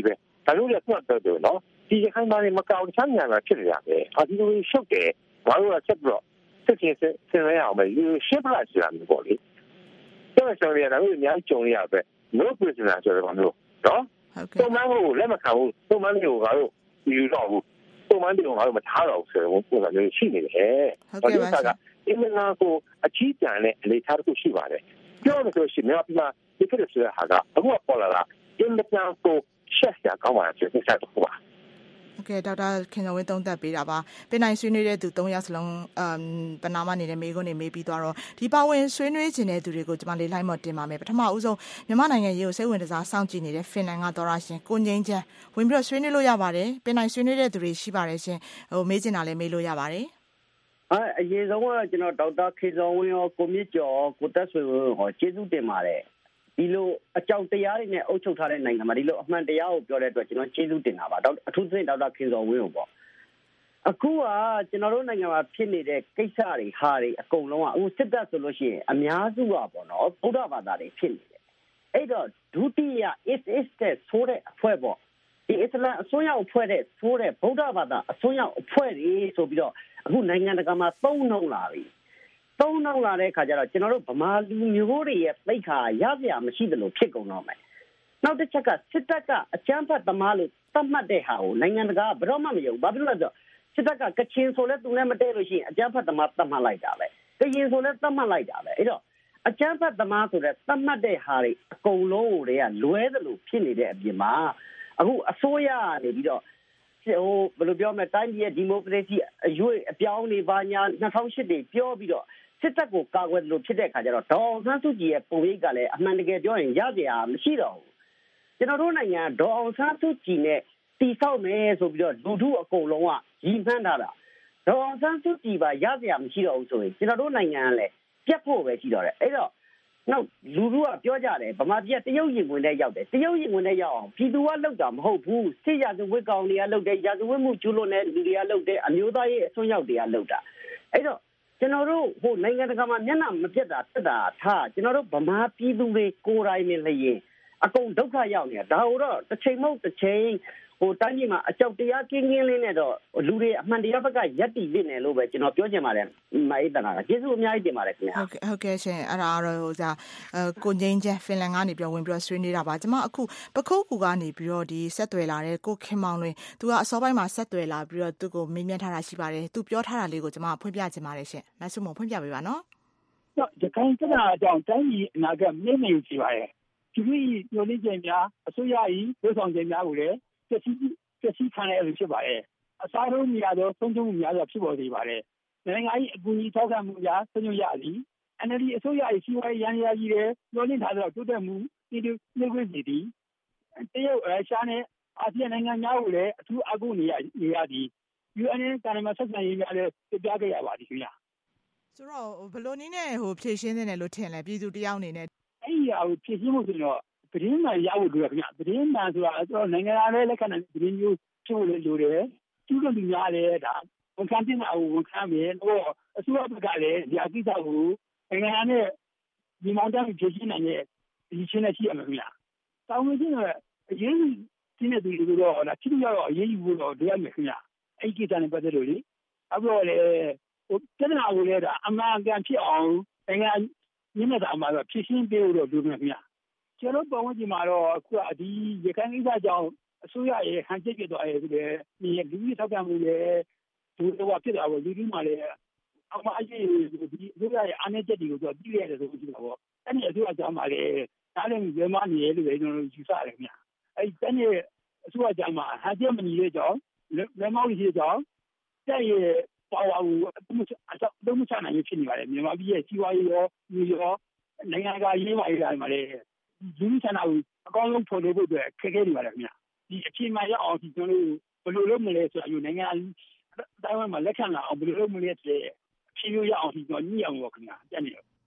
Speaker 20: ဒါလို့လည်းသွားတော့နော်ဒီခိုင်မာနေမကောင်းချမ်းညာဖြစ်နေရတယ်ဒီလိုရှုပ်တယ်ဘာလို့လဲချက်တော့စစ်ချင်းစင်ရအောင်ပဲရှင်းပလိုက်စရာမျိုးပေါ့လေတော့ဆိုရတာလည်းအများကြီးကြုံရပဲ no prisoner ဆိုတော့မျိုးနော်ပုံမှန်ကိုလက်မခံဘူးပုံမှန်ကိုကတော့ယူတော့ဘူးပုံမှန်တွေကိုကတော့မထားတော့ဘူးဆိုတော့ပုံစံမျိုးရှိနေတယ်ဟုတ်ကဲ့ပါအင်းနာကိုအချီးတန်တဲ့အနေထားတစ်ခုရှိပါတယ်ပြောလို့ဆိုရှင်များပြဒီကိစ္စဟာကအခုပေါ်လာတာအင်းနာကိုရှက်ရကောင်းပါစေဒီစားတော့ပါ
Speaker 6: โอเคဒေါက်တာခင်ကျော်ဝင်းသုံးသပ်ပေးတာပါပင်နိုင်ဆွေးနွေးတဲ့သူ3ယောက်စလုံးပနာမနေတဲ့မေးခွန်းတွေမေးပြီးသွားတော့ဒီပါဝင်ဆွေးနွေးခြင်းတဲ့သူတွေကိုကျွန်မလေးလိုက်မော်တင်ပါမယ်ပထမဦးဆုံးမြန်မာနိုင်ငံရေးကိုစိတ်ဝင်စားစောင့်ကြည့်နေတဲ့ဖင်လန်ကသောရရှင်ကိုငိမ့်ချမ်းဝင်ပြီးတော့ဆွေးနွေးလို့ရပါတယ်ပင်နိုင်ဆွေးနွေးတဲ့သူတွေရှိပါတယ်ရှင်မေးချင်တာလည်းမေးလို့ရပါတယ်
Speaker 21: အရင်ဆုံးကတော့ကျွန်တော်ဒေါက်တာခင်ကျော်ဝင်းရောကိုမြင့်ကျော်ကိုတက်ဆွေဝင်းရောကျေးဇူးတင်ပါတယ်ဒီလိုအကြောင်းတရားတွေနဲ့အုပ်ချုပ်ထားတဲ့နိုင်ငံမှာဒီလိုအမှန်တရားကိုပြောတဲ့အတွက်ကျွန်တော်ကျေးဇူးတင်တာပါအထူးသဖြင့်ဒေါက်တာခင်စောဝင်းကိုပေါ့အခုကကျွန်တော်တို့နိုင်ငံမှာဖြစ်နေတဲ့ကိစ္စတွေဟာတွေအကုန်လုံးကအခုစစ်တပ်ဆိုလို့ရှိရင်အများစုကပေါ့နော်ဗုဒ္ဓဘာသာတွေဖြစ်နေတယ်အဲ့တော့ဒုတိယ is the ဆိုတဲ့အဖွဲ့ပေါ့ဒီအစ္စလာမ်အစွန်းရောက်အဖွဲ့တဲ့ဆိုတဲ့ဗုဒ္ဓဘာသာအစွန်းရောက်အဖွဲ့တွေဆိုပြီးတော့အခုနိုင်ငံတကာမှာသုံးနှုံလာပြီသုံးနှောင်းလာတဲ့အခါကျတော့ကျွန်တော်တို့ဗမာလူမျိုးတွေရဲ့သိက္ခာရစရာမရှိသလိုဖြစ်ကုန်တော့မယ်။နောက်တစ်ချက်ကစစ်တပ်ကအကြမ်းဖက်သမားလို့သတ်မှတ်တဲ့ဟာကိုနိုင်ငံတကာကဘယ်တော့မှမယုံ။ဘာဖြစ်လို့လဲဆိုတော့စစ်တပ်ကကချင်ဆိုလဲသူနဲ့မတည့်လို့ရှိရင်အကြမ်းဖက်သမားသတ်မှတ်လိုက်တာပဲ။ကရင်ဆိုလဲသတ်မှတ်လိုက်တာပဲ။အဲ့တော့အကြမ်းဖက်သမားဆိုတဲ့သတ်မှတ်တဲ့ဟာတွေအကုန်လုံးကိုတွေကလွဲသလိုဖြစ်နေတဲ့အပြင်မှာအခုအစိုးရကနေပြီးတော့ဘယ်လိုပြောမလဲတိုင်းပြည်ရဲ့ဒီမိုကရေစီအရွေးအပြောင်းတွေပါညာ2008တွေပြောပြီးတော့စစ်တပ်ကိုကာကွယ်လို့ဖြစ်တဲ့အခါကျတော့ဒေါ်အောင်ဆန်းစုကြည်ရဲ့ပုံရိပ်ကလည်းအမှန်တကယ်ပြောရင်ရစရာမရှိတော့ဘူးကျွန်တော်တို့နိုင်ငံဒေါ်အောင်ဆန်းစုကြည်နဲ့တီဆောက်မယ်ဆိုပြီးတော့လူထုအကုန်လုံးကရည်မှန်းထားတာဒေါ်အောင်ဆန်းစုကြည်ပါရစရာမရှိတော့ဘူးဆိုရင်ကျွန်တော်တို့နိုင်ငံကလည်းပြတ်ဖို့ပဲရှိတော့တယ်အဲ့တော့နောက်လူထုကပြောကြတယ်ဗမာပြည်တရုတ်ရင်ဝင်နဲ့ရောက်တယ်တရုတ်ရင်ဝင်နဲ့ရောက်အောင်ပြည်သူကလောက်တာမဟုတ်ဘူးစစ်ရာဇဝတ်ကောင်တွေကလောက်တယ်ရာဇဝတ်မှုကျူးလွန်တဲ့လူတွေကလောက်တယ်အမျိုးသားရေးအစွန်းရောက်တွေကလောက်တာအဲ့တော့ကျွန်တော်တို့ဟိုနိုင်ငံတကာမှာမျက်နှာမပြတ်တာတက်တာထားကျွန်တော်တို့ဗမာပြည်သူတွေကိုယ်တိုင်နဲ့လျင်အကုန်ဒုက္ခရောက်နေတာဒါဟိုတော့တစ်ချိန်မဟုတ်တစ်ချိန်ဟိုတိုင်းပြည်မှာအကြောက်တရားကင်းကင်းလေးနဲ့တော့လူတွေအမှန်တရားဘက်ကယက်တည်နေတယ်လို့ပဲကျွန်တော်ပြောချင်ပါတယ်မအေးတနာကကျေးဇူးအများကြီးတင်ပါတယ်ခင်ဗျာ
Speaker 6: ဟုတ်ကဲ့ရှင်အဲ့ဒါတော့ဟိုစားကိုငိမ့်ချမ်းဖင်လန်ကနေပြောဝင်ပြီးဆွေးနွေးတာပါကျွန်မအခုပခုတ်ကူကနေပြီးတော့ဒီဆက်သွယ်လာတဲ့ကိုခင်မောင်လွင်သူကအစောပိုင်းမှာဆက်သွယ်လာပြီးတော့သူ့ကိုမေးမြန်းထားတာရှိပါတယ်သူပြောထားတာလေးကိုကျွန်မဖွင့်ပြချင်ပါတယ်ရှင်မဆုမဖွင့်ပြပေးပါနော်
Speaker 22: ရခိုင်ပြည်နယ်အကြောင်းတိုင်းပြည်အနာဂတ်မြင့်မြင့်ရှိပါတယ်ဒီလိုညှိနှိုင်းခြင်းများအစိုးရ၏ဝန်ဆောင်ခြင်းများကိုလည်းပြည့်ခံရလို့ဖြစ်ပါတယ်အစားထိုးနေရသောဆုံးရှုံးမှုများစွာဖြစ်ပေါ်နေပါတယ်နိုင်ငံ၏အကူအညီထောက်ခံမှုများဆုံးရှုံးရသည် NLD အစိုးရ၏စီးပွားရေးရန်ရာကြီးတဲ့ညှိနှိုင်းထားသောတိုးတက်မှုဒီလိုခွင့်စီသည်တရုတ်ရုရှားနဲ့အာဆီယံနိုင်ငံများကိုလည်းအထူးအကူနေရသည် UN နဲ့တာမန်ဆက်ဆံရေးများလည်းပြပြခဲ့ရပါသည်ခင်ဗျာ
Speaker 6: ဆိုတော့ဘယ်လိုနည်းနဲ့ဖြည့်ရှင်းနေလို့ထင်လဲပြည်သူတယောက်အနေနဲ့
Speaker 22: အဲ့ဒီဟာကိုဖြည့်ရှင်းဖို့ဆိုတော့သတင်းမှန်ရဖို့လိုရခင်ဗျသတင်းမှန်ဆိုတာတော့နိုင်ငံသားလည်းလက်ခံတဲ့သတင်းမျိုးဖြစ်ဖို့လိုတယ်သူတို့လူများလည်းဒါဝန်ခံတင်တာကိုဝန်ခံမယ်တော့အစိုးရဘက်ကလည်းဒီအကိစ္စကိုနိုင်ငံနဲ့ဒီမောင်တန်းဖြည့်ရှင်းနိုင်တဲ့ဒီချင်းနဲ့ရှိရမှာခင်ဗျတောင်းဝင်ချင်းအရေးကြီးတဲ့သူတွေတော့ဒါချိရတော့အရေးယူဖို့တော့လိုရမယ်ခင်ဗျအဲ့ဒီကိစ္စနဲ့ပတ်သက်လို့လေအခုတော့လေပြဿနာကိုလည်းဒါအမှန်ကန်ဖြစ်အောင်နိုင်ငံညနေတာမှာဖြည့်ရှင်းပေးလို့လိုမယ်ခင်ဗျကျွန်တော်ပတ်ဝန်းကျင်မှာတော့အခုကဒီရခိုင်ကိစ္စကြောင့်အစိုးရရဲ့ဟန်ချက်ပြသွားရဲဆိုတဲ့ဒီလူကြီးထောက်ခံမှုရဲ့ဒီလိုဖြစ်တာပေါ့လူကြီးမှလည်းအမှအရေးဒီအစိုးရရဲ့အားနည်းချက်တွေကိုသူသိရတယ်ဆိုလို့ရှိတာပေါ့အဲ့ဒီအစိုးရကြောင့်မှလည်းဒါလည်းရမနေလို့ပဲကျွန်တော်ယူဆရတယ်ခင်ဗျအဲ့ဒီတနေ့အစိုးရကြောင့်မှဟန်ချက်မညီတဲ့ကြောင့်လက်မောက်ကြီးကြောင့်တဲ့ရဲ့ပါဝါကိုအမှုချနိုင်ဖြစ်နေပါတယ်မြန်မာပြည်ရဲ့စီးပွားရေးရောလူရောနိုင်ငံကရေးပါရေးတာမှာလည်းလူမှုဆန္ဒကိုအကောင်းဆုံးဖော်လို့ဖို့အတွက်ခက်ခဲနေပါတယ်ခင်ဗျဒီအချိန်မှရအောင်ဒီကျွန်တော်တို့ဘယ်လိုလုပ်မလဲဆိုတာမျိုးနိုင်ငံတိုင်းမှာလက်ခံလာအောင်ဘယ်လိုလုပ်မလဲဆိုတဲ့အချိန်မျိုးရအောင်ဒီကျွန်တော်ညှိအောင်ပေါ့ခင်ဗျတက်နေ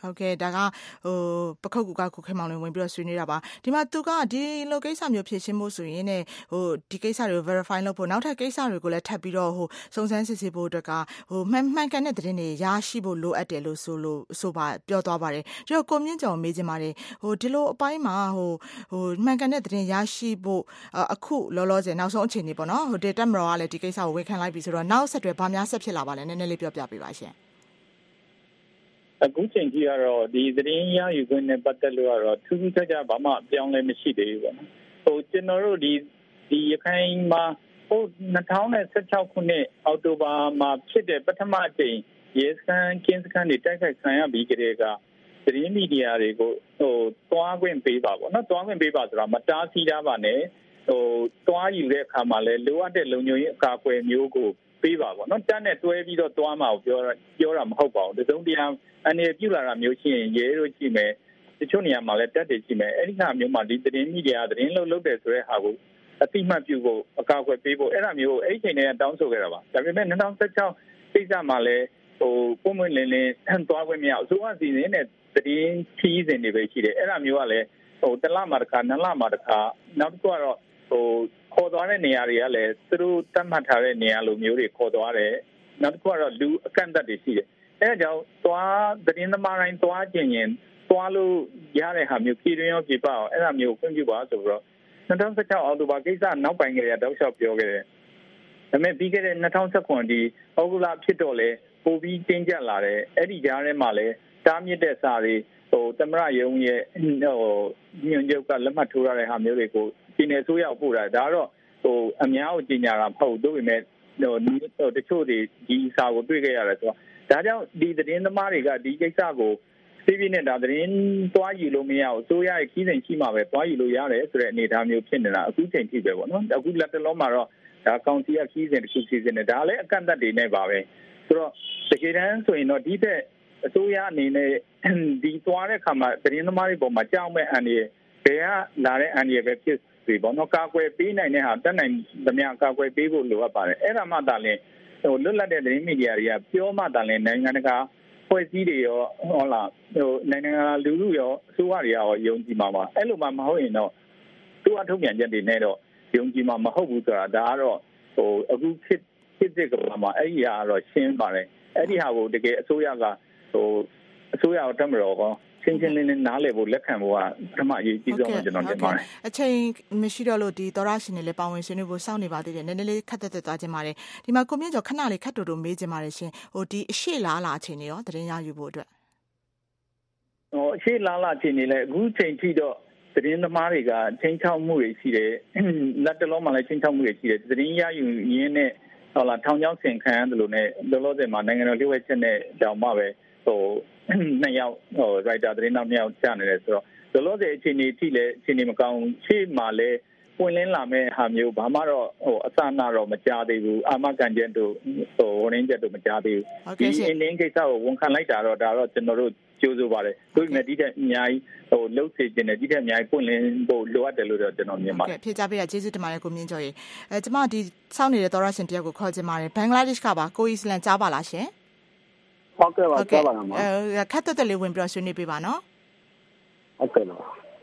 Speaker 6: ဟုတ်ကဲ့ဒါကပခုတ်ကူကကိုခင်မောင်လွင်ဝင်ပြီးတော့ဆွေးနွေးတာပါဒီမှာသူကဒီလိုကိစ္စမျိုးဖြစ်ရှင်းဖို့ဆိုရင်ねဒီကိစ္စတွေကို verify လုပ်ဖို့နောက်ထပ်ကိစ္စတွေကိုလည်းထပ်ပြီးတော့စုံစမ်းစစ်ဆေးဖို့အတွက်ကမှန်ကန်တဲ့သတင်းတွေရရှိဖို့လိုအပ်တယ်လို့ဆိုပါပြောသွားပါတယ်ဒီတော့ကိုမြင့်ကျော်မေးချင်ပါတယ်ဒီလိုအပိုင်းမှာမှန်ကန်တဲ့သတင်းရရှိဖို့အခုလောလောဆယ်နောက်ဆုံးအခြေအနေပေါ့နော်ဒီတက်မတော်ကလည်းဒီကိစ္စကိုဝန်ခံလိုက်ပြီဆိုတော့နောက်ဆက်တွဲဘာများဆက်ဖြစ်လာပါလဲနည်းနည်းလေးပြောပြပေးပါရှင်
Speaker 1: အခုချိန်ကြီးကတော့ဒီသတင်းရယူခွင့်နဲ့ပတ်သက်လို့ကတော့ထူးထူးခြားခြားဘာမှအပြောင်းလဲမရှိသေးဘူးပေါ့နော်ကျွန်တော်တို့ဒီရခိုင်မှာ2016ခုနှစ်အောက်တိုဘာမှာဖြစ်တဲ့ပထမအကြိမ်ရဲစခန်းကင်းစခန်းတွေတိုက်ခိုက်ခံရပြီးကြတဲ့ကသတင်းမီဒီယာတွေကိုသွားခွင့်ပေးပါပေါ့နော်သွားခွင့်ပေးပါဆိုတာမတားဆီးတာပါနဲ့သွားယူတဲ့အခါမှာလည်းလိုအပ်တဲ့လုံခြုံရေးအကာအကွယ်မျိုးကိုပေးပါပေါ့နော်တက်နဲ့တွဲပြီးတော့သွားမှာကိုပြောတာမဟုတ်ပါဘူးတစုံတရာအနေပြုလာတာမျိုးရှိရင်ရဲတို့ရှိမယ်တချို့နေရာမှာလည်းတက်တယ်ရှိမယ်အဲ့ဒီခါမျိုးမှာဒီသတင်းမီဒီယာသတင်းလုပ်တယ်ဆိုတဲ့ဟာကိုအတိမတ်ပြုဖို့အကာအကွယ်ပေးဖို့အဲ့ဒါမျိုးအဲ့ချိန်တည်းကတောင်းဆိုခဲ့တာပါဒါပေမဲ့2016ကိစ္စမှာလည်းပုံမှန်လင်းသွားခွင့်မရအစိုးရစီစဉ်တဲ့သတင်းခီးစဉ်တွေပဲရှိတယ်အဲ့ဒါမျိုးကလည်းတစ်လမှာတစ်ခါနှစ်လမှာတစ်ခါနောက်တစ်ခုကတော့ခေါ်သွားတဲ့နေရာတွေကလည်းသူတို့တတ်မှတ်ထားတဲ့နေရာလိုမျိုးတွေခေါ်သွားတယ်နောက်တစ်ခုကတော့လူအကန့်အသတ်တွေရှိတယ်အဲ့ဒါကြောင့်သွားသတင်းသမားတိုင်းသွားခြင်းရင်သွားလို့ရတဲ့ဟာမျိုးပြည်တွင်းရောပြည်ပအောင်အဲ့ဒါမျိုးခွင့်ပြုပါဆိုတော့2016အောက်တိုဘာကိစ္စနောက်ပိုင်းကလေးတောက်လျှောက်ပြောခဲ့တယ်ဒါပေမဲ့ပြီးခဲ့တဲ့2019ဒီဩဂုတ်လဖြစ်တော့လေပိုပြီးတင်းကျပ်လာတယ်အဲ့ဒီကြားထဲမှာလည်းတားမြစ်တဲ့စာတွေသမ္မတရုံးရဲ့ညွှန်ချုပ်ကလက်မှတ်ထိုးရတဲ့ဟာမျိုးတွေကိုပြည်နယ်အစိုးရပို့တာဒါတော့အများကိုကြီးညာတာမဟုတ်ဘူးဒါပေမဲ့တချို့တွေဒီစာကိုတွေ့ခဲ့ရတယ်ဆိုတော့ဒါကြောင့်ဒီသတင်းသမားတွေကဒီကိစ္စကိုစီးပြီးနဲ့ဒါသတင်းသွားယူလို့မရဘူးအစိုးရရဲ့ကြီးစဉ်ရှိမှပဲသွားယူလို့ရတယ်ဆိုတဲ့အနေအထားမျိုးဖြစ်နေတာအခုချိန်ထိပဲပေါ့နော်အခုလက်တလုံးမှာတော့ဒါကောင်စီကကြီးစဉ်တစ်ခုစီစဉ်နေဒါလည်းအကန့်အသတ်တွေနဲ့ပါပဲဆိုတော့တကယ်တမ်းဆိုရင်တော့ဒီတဲ့အစိုးရအနေနဲ့ဒီသွားတဲ့ခါမှာသတင်းသမားတွေပေါ်မှာကြောက်မဲ့အန်ဒီဘယ်ကလာတဲ့အန်ဒီပဲဖြစ်စီပေါ့နော်ကာကွယ်ပေးနိုင်တဲ့ဟာတက်နိုင်သမျှကာကွယ်ပေးဖို့လိုအပ်ပါတယ်အဲ့ဒါမှသာလျှင်လွတ်လပ်တဲ့သတင်းမီဒီယာတွေကပြောမှသာလျှင်နိုင်ငံတကာဖွဲ့စည်းတွေရောဟုတ်လားနိုင်ငံတကာလူထုရောအစိုးရတွေရောယုံကြည်မှာပါအဲ့လိုမှမဟုတ်ရင်တော့သူ့အထုတ်ပြန်ချက်တွေနဲ့တော့ယုံကြည်မှာမဟုတ်ဘူးဆိုတာဒါကတော့အခုဖြစ်တဲ့ကဘာမှာအဲ့ဒီဟာတော့ရှင်းပါတယ်အဲ့ဒီဟာကိုတကယ်အစိုးရကအစိုးရအတက်မတော်ကောချင်းချင်းလင်းလင်းနားလည်ဖို့လက်ခံဖို့ကပထမအရေးကြီးဆုံးကျွန်တော်တင်ပါတယ်
Speaker 6: အချိန်မရှိတော့လို့ဒီသောရရှင်တွေလည်းပါဝင်ဆွေးနွေးဖို့စောင့်နေပါသေးတယ်နည်းနည်းလေးခက်သက်သွားခြင်းပါတယ်ဒီမှာကိုမြင့်ကျော်ခဏလေးခက်တူတူမေးခြင်းပါတယ်ရှင်ဒီအရှိလားအချိန်တွေရောသတင်းရယူဖို့အတွက်
Speaker 1: အရှိလားအချိန်တွေလည်းအခုချိန်ထိတော့သတင်းသမားတွေကချင်းချောက်မှုတွေရှိတယ်လက်တလုံးမှာလည်းချင်းချောက်မှုတွေရှိတယ်သတင်းရယူရင်းနဲ့ဟုတ်လားထောင်ချောင်းဆင်ခံရတယ်လို့ねလောလောဆယ်မှာနိုင်ငံတော်လျှို့ဝှက်ချက်နဲ့တောင်မှပဲနှစ်ယောက်ရိုက်တာသတင်းနောက်နှစ်ယောက်ကြားနေတယ်ဆိုတော့လောလောဆယ်အချိန်ကြီးထိလည်းအချိန်ကြီးမကောင်းရှေ့မှာလည်းပွင့်လင်းလာမဲ့ဟာမျိုးဘာမှတော့အစနာတော့မကြားသေးဘူးအာမခံချက်တို့warning ချက်တို့မကြားသေးဘူးဒီအင်းကိစ္စကိုဝန်ခံလိုက်တာတော့ဒါတော့ကျွန်တော်တို့ကြိုးစိုးပါတယ်သူ့နဲ့ဒီတဲ့အများကြီးလှုပ်စေခြင်းနဲ့ဒီတဲ့အများကြီးပွင့်လင်းဖို့လိုအပ်တယ်လို့တော့ကျွန်တော်မြင်ပါတယ်
Speaker 6: ဖြေချပေးတာကျေးဇူးတင်ပါတယ်ကိုမြင့်ကျော်ရေကျွန်မဒီစောင့်နေတဲ့သောရရှင်တယောက်ကိုခေါ်ချင်ပါတယ်ဘင်္ဂလားဒေ့ရှ်ကပါကိုအီစလန်ကြားပါလားရှင်
Speaker 1: ဟုတ်ကဲ့ပါကြားပါမှာ
Speaker 6: ခက်တက်လေးဝင်ပြီးဆွေးနွေးပေးပါနော်
Speaker 1: ဟုတ်ကဲ့ပါ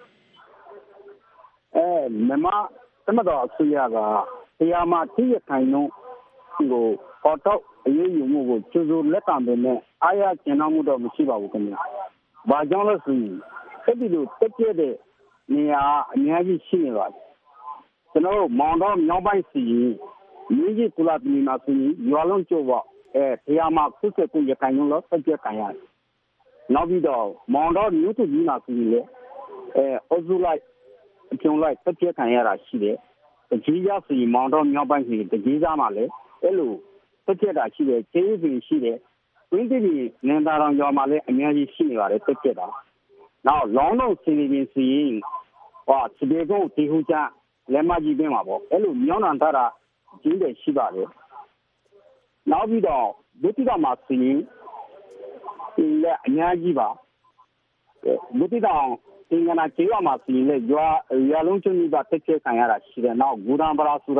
Speaker 1: မြန်မာတမတော်အစိုးရကတရားမှာတည်ရခိုင်လုံးကိုပေါ်တော့အရေးယူမှုကိုကျိုးကျိုးလက်ခံပေမဲ့အားရကျဉ်းမှုတော့မရှိပါဘူးခင်ဗျာ။ဘာကြောင့်လဲဆိုရင်အဲ့ဒီလိုတက်ပြတဲ့နေရာအများကြီးရှိနေပါတယ်။ကျွန်တော်မောင်တော်မြောက်ပိုင်းစီမြင်းကြီးကုလားပြည်မှာဆိုရင်ရွာလုံးကျိုးပေါ့တရားမှာခုချက်ကိုရခိုင်လုံးလို့တက်ပြခံရတယ်။နောက်ပြီးတော့မောင်တော်မြို့သူကြီးမှာဆိုရင်လေအဇူလိုက်အကျုံလိုက်တက်ပြခံရတာရှိတယ်။တကြီးရစီမောင်တော်မြောက်ပိုင်းစီတကြီးစားမှာလေအဲ့လိုတက်ပြတာရှိတယ်ကျေးဇူးရှိတယ်ဝင်းတိပြည်နင်္သာတော်ကျော်မှာလည်းအများကြီးရှိနေပါတယ်တက်ပြတာနောက်လောင်းလုံးစီရင်စီစပေကုန်းဒီဟူချလက်မကြီးပင်မှာပေါ့အဲ့လိုမြောင်းနံတာကြီးတယ်ရှိပါတယ်နောက်ပြီးတော့ဒုတိယမှာစီရင်လည်းအများကြီးပါဒုတိယသင်္ကနာကျေးရွာမှာစီရင်လည်းရွာလုံးကျွန်းကြီးကတက်ပြခံရတာရှိတယ်နောက်ဂူရန်ပရာဆိုတာ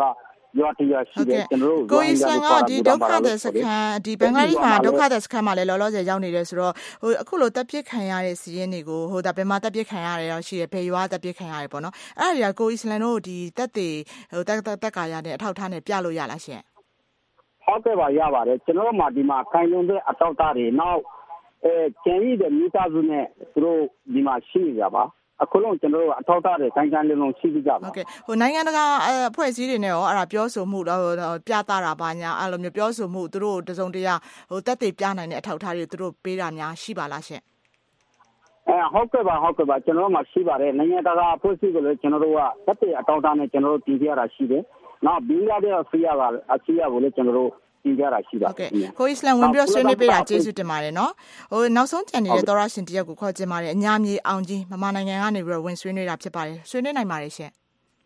Speaker 21: ရွာတရားရှိတယ်ကျွန်တော်တို့
Speaker 6: ကိုအစ္စလမ်ကဒီဒုက္ခသည်စခန်းဒီဘင်္ဂလားဒေ့ရှ်မှာဒုက္ခသည်စခန်းမှာလည်းလောလောဆယ်ရောက်နေတယ်ဆိုတော့အခုလိုတပ်ပစ်ခံရတဲ့စီးရင်တွေကိုဒါဘယ်မှာတပ်ပစ်ခံရတယ်ရောရှိတယ်ဘယ်ရွာတပ်ပစ်ခံရတယ်ပေါ့နော်အဲ့ဒါတွေကကိုအစ္စလမ်တို့ဒီတပ်တွေတပ်ကာရတဲ့အထောက်ထားနဲ့ပြလို့ရလားရှင်
Speaker 21: ဟုတ်ကဲ့ပါရပါတယ်ကျွန်တော်တို့မှာဒီမှာခိုင်လုံတဲ့အထောက်အထားတွေနောက်ကျန်ရည်တဲ့မိသားစုနဲ့သူတို့ဒီမှာရှိကြပါအခုလုံးကျွန်တော်တို့အထောက်အထားတွေကိုင်းလုံးရှိကြပါ
Speaker 6: ဟုတ်ကဲ့နိုင်ငံတကာအဖွဲ့အစည်းတွေနဲ့ရောအဲ့ဒါပြောဆိုမှုတော့ပြသတာပါညာအဲ့လိုမျိုးပြောဆိုမှုသူတို့တစုံတရာတက်သေးပြနိုင်တဲ့အထောက်အထားတွေသူတို့ပေးတာများရှိပါလားရှင်
Speaker 21: ဟုတ်ကဲ့ပါကျွန်တော်တို့မှာရှိပါတယ်နိုင်ငံတကာအဖွဲ့အစည်းတွေလည်းကျွန်တော်တို့ကတက်သေးအထောက်အထားနဲ့ကျွန်တော်တို့တင်ပြရတာရှိတယ်နောက်ဘင်္ဂလားဒေ့ရှ်အစီအရကိုလည်းကျွန်တော်တို့တင်ပြတာရှိပါ
Speaker 6: ဟုတ်ကဲ့ကိုအစ္စလမ်ဝင်ပြီးဆွေးနွေးပေးတာကျေးဇူးတင်ပါတယ်နော်နောက်ဆုံးကြံနေတဲ့သောရရှင်တရက်ကိုခေါ်ချင်ပါတယ်အညာမြေအောင်ကြီးမမနိုင်ငံကနေပြီးတော့ဝင်ဆွေးနွေးတာဖြစ်ပါတယ်ဆွေးနွေးနိုင်ပါတယ်ရှင်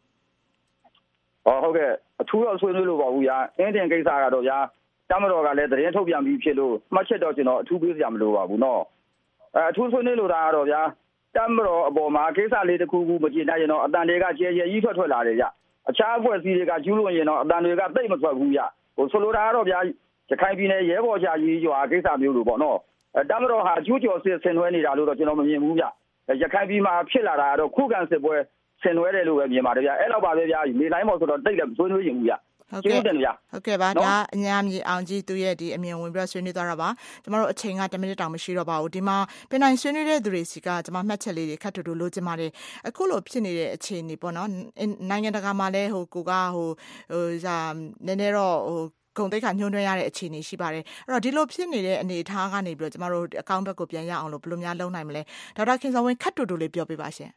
Speaker 3: ဟုတ်ကဲ့အထူးတော့ဆွေးနွေးလို့ပါဘူးညာအင်းတင်ကိစ္စကတော့ညာတမတော်ကလည်းသတင်းထုတ်ပြန်ပြီးဖြစ်လို့မှတ်ချက်တော့ကျွန်တော်အထူးပေးစရာမလိုပါဘူးနော်အထူးဆွေးနွေးလို့တာကတော့ညာတမတော်အပေါ်မှာကိစ္စလေးတစ်ခုခုမကြည့်နိုင်ရင်တော့အတန်တွေကကျဲကျဲကြီးထွက်လာတယ်ညာအခြားအဖွဲ့အစည်းတွေကကျူးလွန်ရင်တော့အတန်တွေကတိတ်မထွက်ဘူးညာဆိုလိုတာကတော့ဗျာရခိုင်ပြည်နယ်ရဲဘော်ချာကြီးရွာကိစ္စမျိုးလို့ပေါ့နော်တမတော်ဟာကျူးကျော်စစ်ဆင်နွှဲနေတာလို့တော့ကျွန်တော်မမြင်ဘူးဗျရခိုင်ပြည်မှာဖြစ်လာတာကတော့ခုခံစစ်ပွဲဆင်နွှဲတယ်လို့ပဲမြင်ပါတယ်ဗျအဲ့လောက်ပါပဲဗျာနေတိုင်းပေါ်ဆိုတော့တိတ်လည်းဆွေးနွေးရင်ဘူးဗျ
Speaker 6: ဟုတ်ကဲ့ပါဒါအညာမြေအောင်ကြီးသူရဲ့ဒီအမြင်ဝင်ပြီးဆွေးနွေးသွားတာပါကျမတို့အချိန်က10မိနစ်တောင်မရှိတော့ပါဘူးဒီမှာပင်နိုင်ဆွေးနွေးတဲ့သူတွေစီကကျမမှတ်ချက်လေးတွေခတ်တူတူလိုချင်ပါတယ်အခုလိုဖြစ်နေတဲ့အခြေအနေပေါ့နော်နိုင်ငံတကာမှာလည်းကိုကနည်းနည်းတော့ဂုံတိတ်ခါညှိုးနှွှဲရတဲ့အခြေအနေရှိပါတယ်အဲ့တော့ဒီလိုဖြစ်နေတဲ့အနေအထားကနေပြီးတော့ကျမတို့အကောင့်ဘက်ကိုပြန်ရအောင်လို့ဘယ်လိုများလုပ်နိုင်မလဲဒေါက်တာခင်စောဝင်းခတ်တူတူလေးပြောပြပါရှင်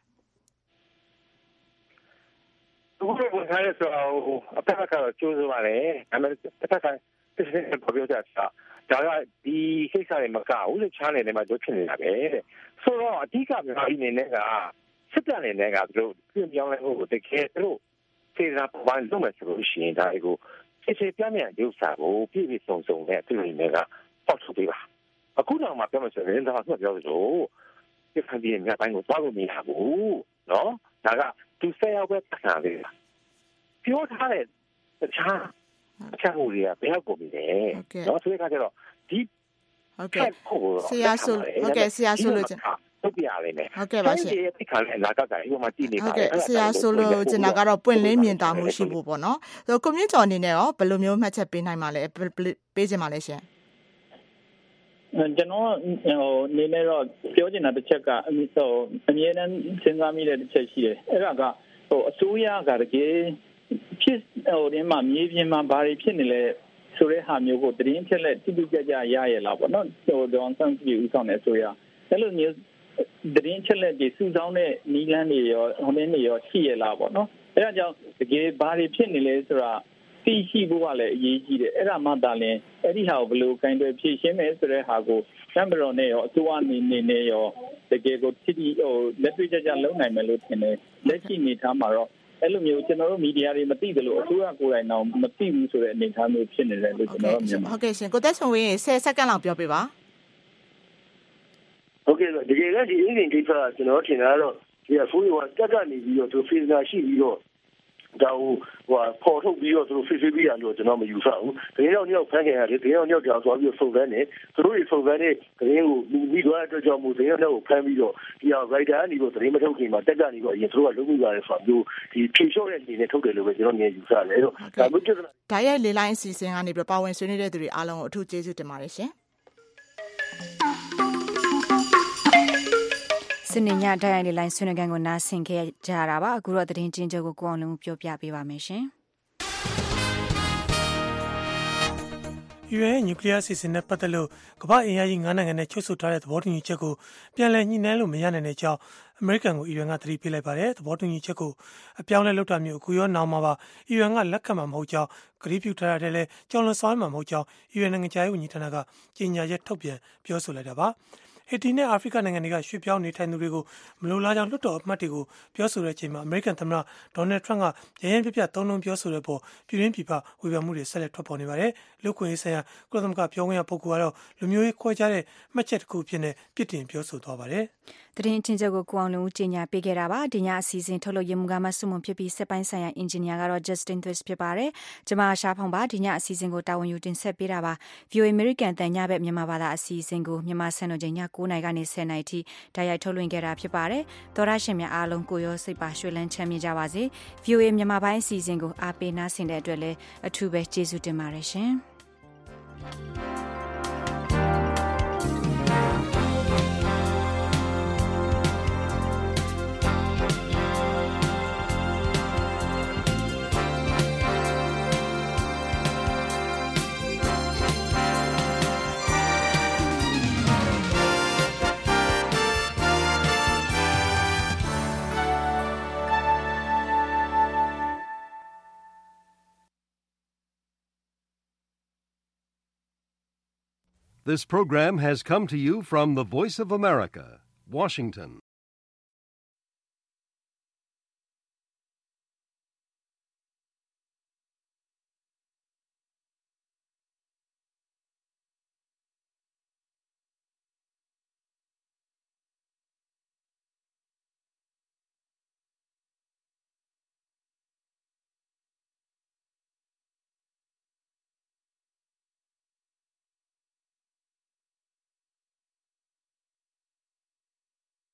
Speaker 20: အခုလိုဝင်ထားတဲ့ဆိုတော့အဖက်ကတော့ကျိုးစိုးပါလေအမေတစ်ဖက်ကတစ်ဖက်ပြောကြတာဒါကဒီကိစ္စတွေမကဘူးလေချားနေတယ်မှာတို့ဖြစ်နေတာပဲတဲ့ဆိုတော့အဓိကမြန်မာပြည်နေနဲ့ကစစ်တပ်နေနဲ့ကတို့ပြင်ပြောင်းလဲဖို့တကယ်တို့စေတာပန်းလုံးမယ်ဆိုလို့ရှိရင်ဒါကိုအခြေပြမြတ်ရုပ်စာကိုပြည့်ပြည့်စုံစုံနဲ့သူတွေနဲ့ကပေါက်ထုတ်ပေးပါအခုတော့မှပြောမှဆိုရင်ဒါကပြောလို့ဒီခံပြီးမြတ်ပိုင်းကိုသွားလို့မရဘူးနော်ဒါကသူဆက်ရောက်ပဲပတ်ထားတယ်ပြောထားတဲ့တခြားဟိုတွေကဘယ်ရောက်ကုန်ပြီလဲနော်ဆိုတဲ့အခါကျတော့ဒီ
Speaker 6: ဟုတ်ကဲ့ဆရာဆိုဟုတ်ကဲ့ဆရာဆိုလို့
Speaker 20: ဟုတ်ပြရလိမ့်မယ်
Speaker 6: ဟုတ်ကဲ့ပါရှင်
Speaker 20: ဒီခါလည်းလာကကဒီမှာတည်နေပါ
Speaker 6: တယ်ဆရာဆိုလို့ကျွန်တော်ကတော့ပွင့်လင်းမြင်သာမှုရှိဖို့ပေါ့နော်ဆိုတော့ကွန်မြူနတီကျော်အနေနဲ့ရောဘယ်လိုမျိုးမှတ်ချက်ပေးနိုင်မှာလဲပေးခြင်းပါလဲရှင်
Speaker 1: ကျွန်တော်နေနဲ့တော့ပြောချင်တာတစ်ချက်ကအမြဲတမ်းစဉ်းစားမိတဲ့တစ်ချက်ရှိတယ်အဲ့ဒါကအစိုးရကတကယ်ဖြစ်ဒီမှာမြေပြင်မှာဘာတွေဖြစ်နေလဲဆိုတဲ့ဟာမျိုးကိုသတင်းချက်လက်တိတိကျကျရရလားပေါ့နော်ဒေါန်ဆန်ကြီးဦးဆောင်တဲ့အစိုးရအဲ့လိုမျိုးသတင်းချက်လက်တွေစုဆောင်းတဲ့နီလန်းတွေရောနေရောရှိရလားပေါ့နော်အဲ့ဒါကြောင့်တကယ်ဘာတွေဖြစ်နေလဲဆိုတာသိရှိဖို့ကလည်းအရေးကြီးတယ်အဲ့ဒါမှသာလျှင်အဲ့ဒီဟာကိုဘယ်လိုကင်တွယ်ဖြည့်ရှင်းမယ်ဆိုတဲ့ဟာကိုတမ်ဘရော်နဲ့ရောအစိုးရအနေနဲ့ရောတကယ်ကိုလက်တွေ့ကျကျလုပ်နိုင်မယ်လို့ထင်တယ်လက်ရှိအနေထားမှာတော့အဲ့လိုမျိုးကျွန်တော်တို့မီဒီယာတွေမသိသလိုအစိုးရကိုယ်တိုင်တော့မသိဘူးဆိုတဲ့အနေအထားမျိုးဖြစ်နေတယ်လို့ကျွန်တော်တို့မြင်
Speaker 6: ပါတယ်ဟုတ်ကဲ့ရှင်ကိုသက်ဆုံဝင်း10စက္ကန့်လောက်ပြောပြပါ
Speaker 5: ဟုတ်ကဲ့တကယ်လည်းဒီအင်ဂျင်ကိစ္စကျွန်တော်ထင်တာတော့ဒီအဖိုးရောတက်ကနေပြီးတော့သူဖေးနာရှိပြီးတော့ဒါဟိုပေါ်ထုတ်ပြီးတော့သူဖေးဖေးပြီးရလို့ကျွန်တော်မယူဆဘူးတကယ်တော့ညောက်ဖမ်းခင်ရတယ်တကယ်တော့ညောက်ကြောင်သွားပြီးစုံစမ်းနေသူတို့တွေစုံစမ်းနေတကယ်ကိုမိသွားတဲ့အတွက်ကြောင့်မို့တကယ်တော့ဖမ်းပြီးတော့ဒီအောင် writer ကနေပြီးတော့တကယ်မထုတ်ခင်မှာတက်ကနေပြီးတော့အရင်သူတို့ကလုပ်ပြီးရတယ်ဆိုတော့ဒီဖြေလျှော့တဲ့အနေနဲ့ထုတ်တယ်လို့ပဲကျွန်တော်မြင်ယူဆတယ်တော့ဒါမှမဟုတ်
Speaker 6: ဓာတ်ရိုက်လေလိုင်းအစီအစဉ်ကနေပြီးပါဝင်ဆွေးနွေးတဲ့သူတွေအားလုံးကိုအထူးကျေးဇူးတင်ပါတယ်ရှင်စနေညတိုင်းရိုက်လေလိုင်းဆွေးနွေးခန်းကိုနားဆင်ခဲ့ကြရတာပါအခုတော့သတင်းချင်းချုပ်ကိုကိုအောင်လုံးပြောပြပေးပါမယ်ရှင်
Speaker 23: UN နျူကလ িয়ার အစီအစဉ်နဲ့ပတ်သက်လို့ကမ္ဘာအင်အားကြီး9နိုင်ငံနဲ့ချုပ်ဆိုထားတဲ့သဘောတူညီချက်ကိုပြန်လည်ညှိနှိုင်းလို့မရနိုင်တဲ့အကြောင်းအမေရိကန်ကို UN ကသတိပေးလိုက်ပါတယ်။သဘောတူညီချက်ကိုအပြောင်းလဲလုပ်တာမျိုးအခုရောနောက်မှာပါ UN ကလက်ခံမှာမဟုတ်ကြောင်းကတိပြုထားတဲ့လည်းကြော်လွန်ဆောင်မှာမဟုတ်ကြောင်း UN နိုင်ငံခြားရေးဝန်ကြီးဌာနကကြေညာချက်ထုတ်ပြန်ပြောဆိုလိုက်တာပါ။ဟေတီနဲ့အာဖရိကနိုင်ငံတွေကရွှေ့ပြောင်းနေထိုင်သူတွေကိုမလိုလားကြောင်းလွှတ်တော်အမတ်တွေကိုပြောဆိုတဲ့အချိန်မှာအမေရိကန်သမ္မတဒေါ်နယ်ထရန့်ကရရင်ပြပြသုံးလုံးပြောဆိုတဲ့ပေါ်ပြည်တွင်းပြည်ပဝေဖန်မှုတွေဆက်လက်ထွက်ပေါ်နေပါတယ်။လူ့ခွင့်ရေးဆိုင်ရာကုလသမဂ္ဂပြောခွင့်ရပုဂ္ဂိုလ်ကတော့လူမျိုးရေးခွဲခြားတဲ့မှတ်ချက်တစ်ခုအဖြစ်နဲ့ပြစ်တင်ပြောဆိုသွားပါတယ်
Speaker 2: ။သတင်းချင်းချုပ်ကိုကိုအောင်လုံးကြီးညာပေးခဲ့တာပါ။ဒီညအစီအစဉ်ထုတ်လုပ်ရမှုကမှစုံဖြစ်ပြီးစက်ပိုင်းဆိုင်ရာအင်ဂျင်နီယာကတော့ Justin Twist ဖြစ်ပါတယ်။ကျွန်မရှားဖောင်ပါဒီညအစီအစဉ်ကိုတာဝန်ယူတင်ဆက်ပေးတာပါ။ VOA American တန်ညဘက်မြန်မာဘာသာအစီအစဉ်ကိုမြန်မာစံတော်ချိန်ည9:00နာရီကနေ10:00နာရီထိတိုက်ရိုက်ထုတ်လွှင့်ခဲ့တာဖြစ်ပါတယ်။သောရရှင်များအားလုံးကိုရောစိတ်ပါရွှေလန်းချမ်းမြေ့ကြပါစေ။ VOA မြန်မာပိုင်းအစီအစဉ်ကိုအားပေးနားဆင်တဲ့အတွက်လည်းအထူးပဲကျေးဇူးတင်ပါတယ်ရှင်။
Speaker 4: This program has come to you from the Voice of America, Washington.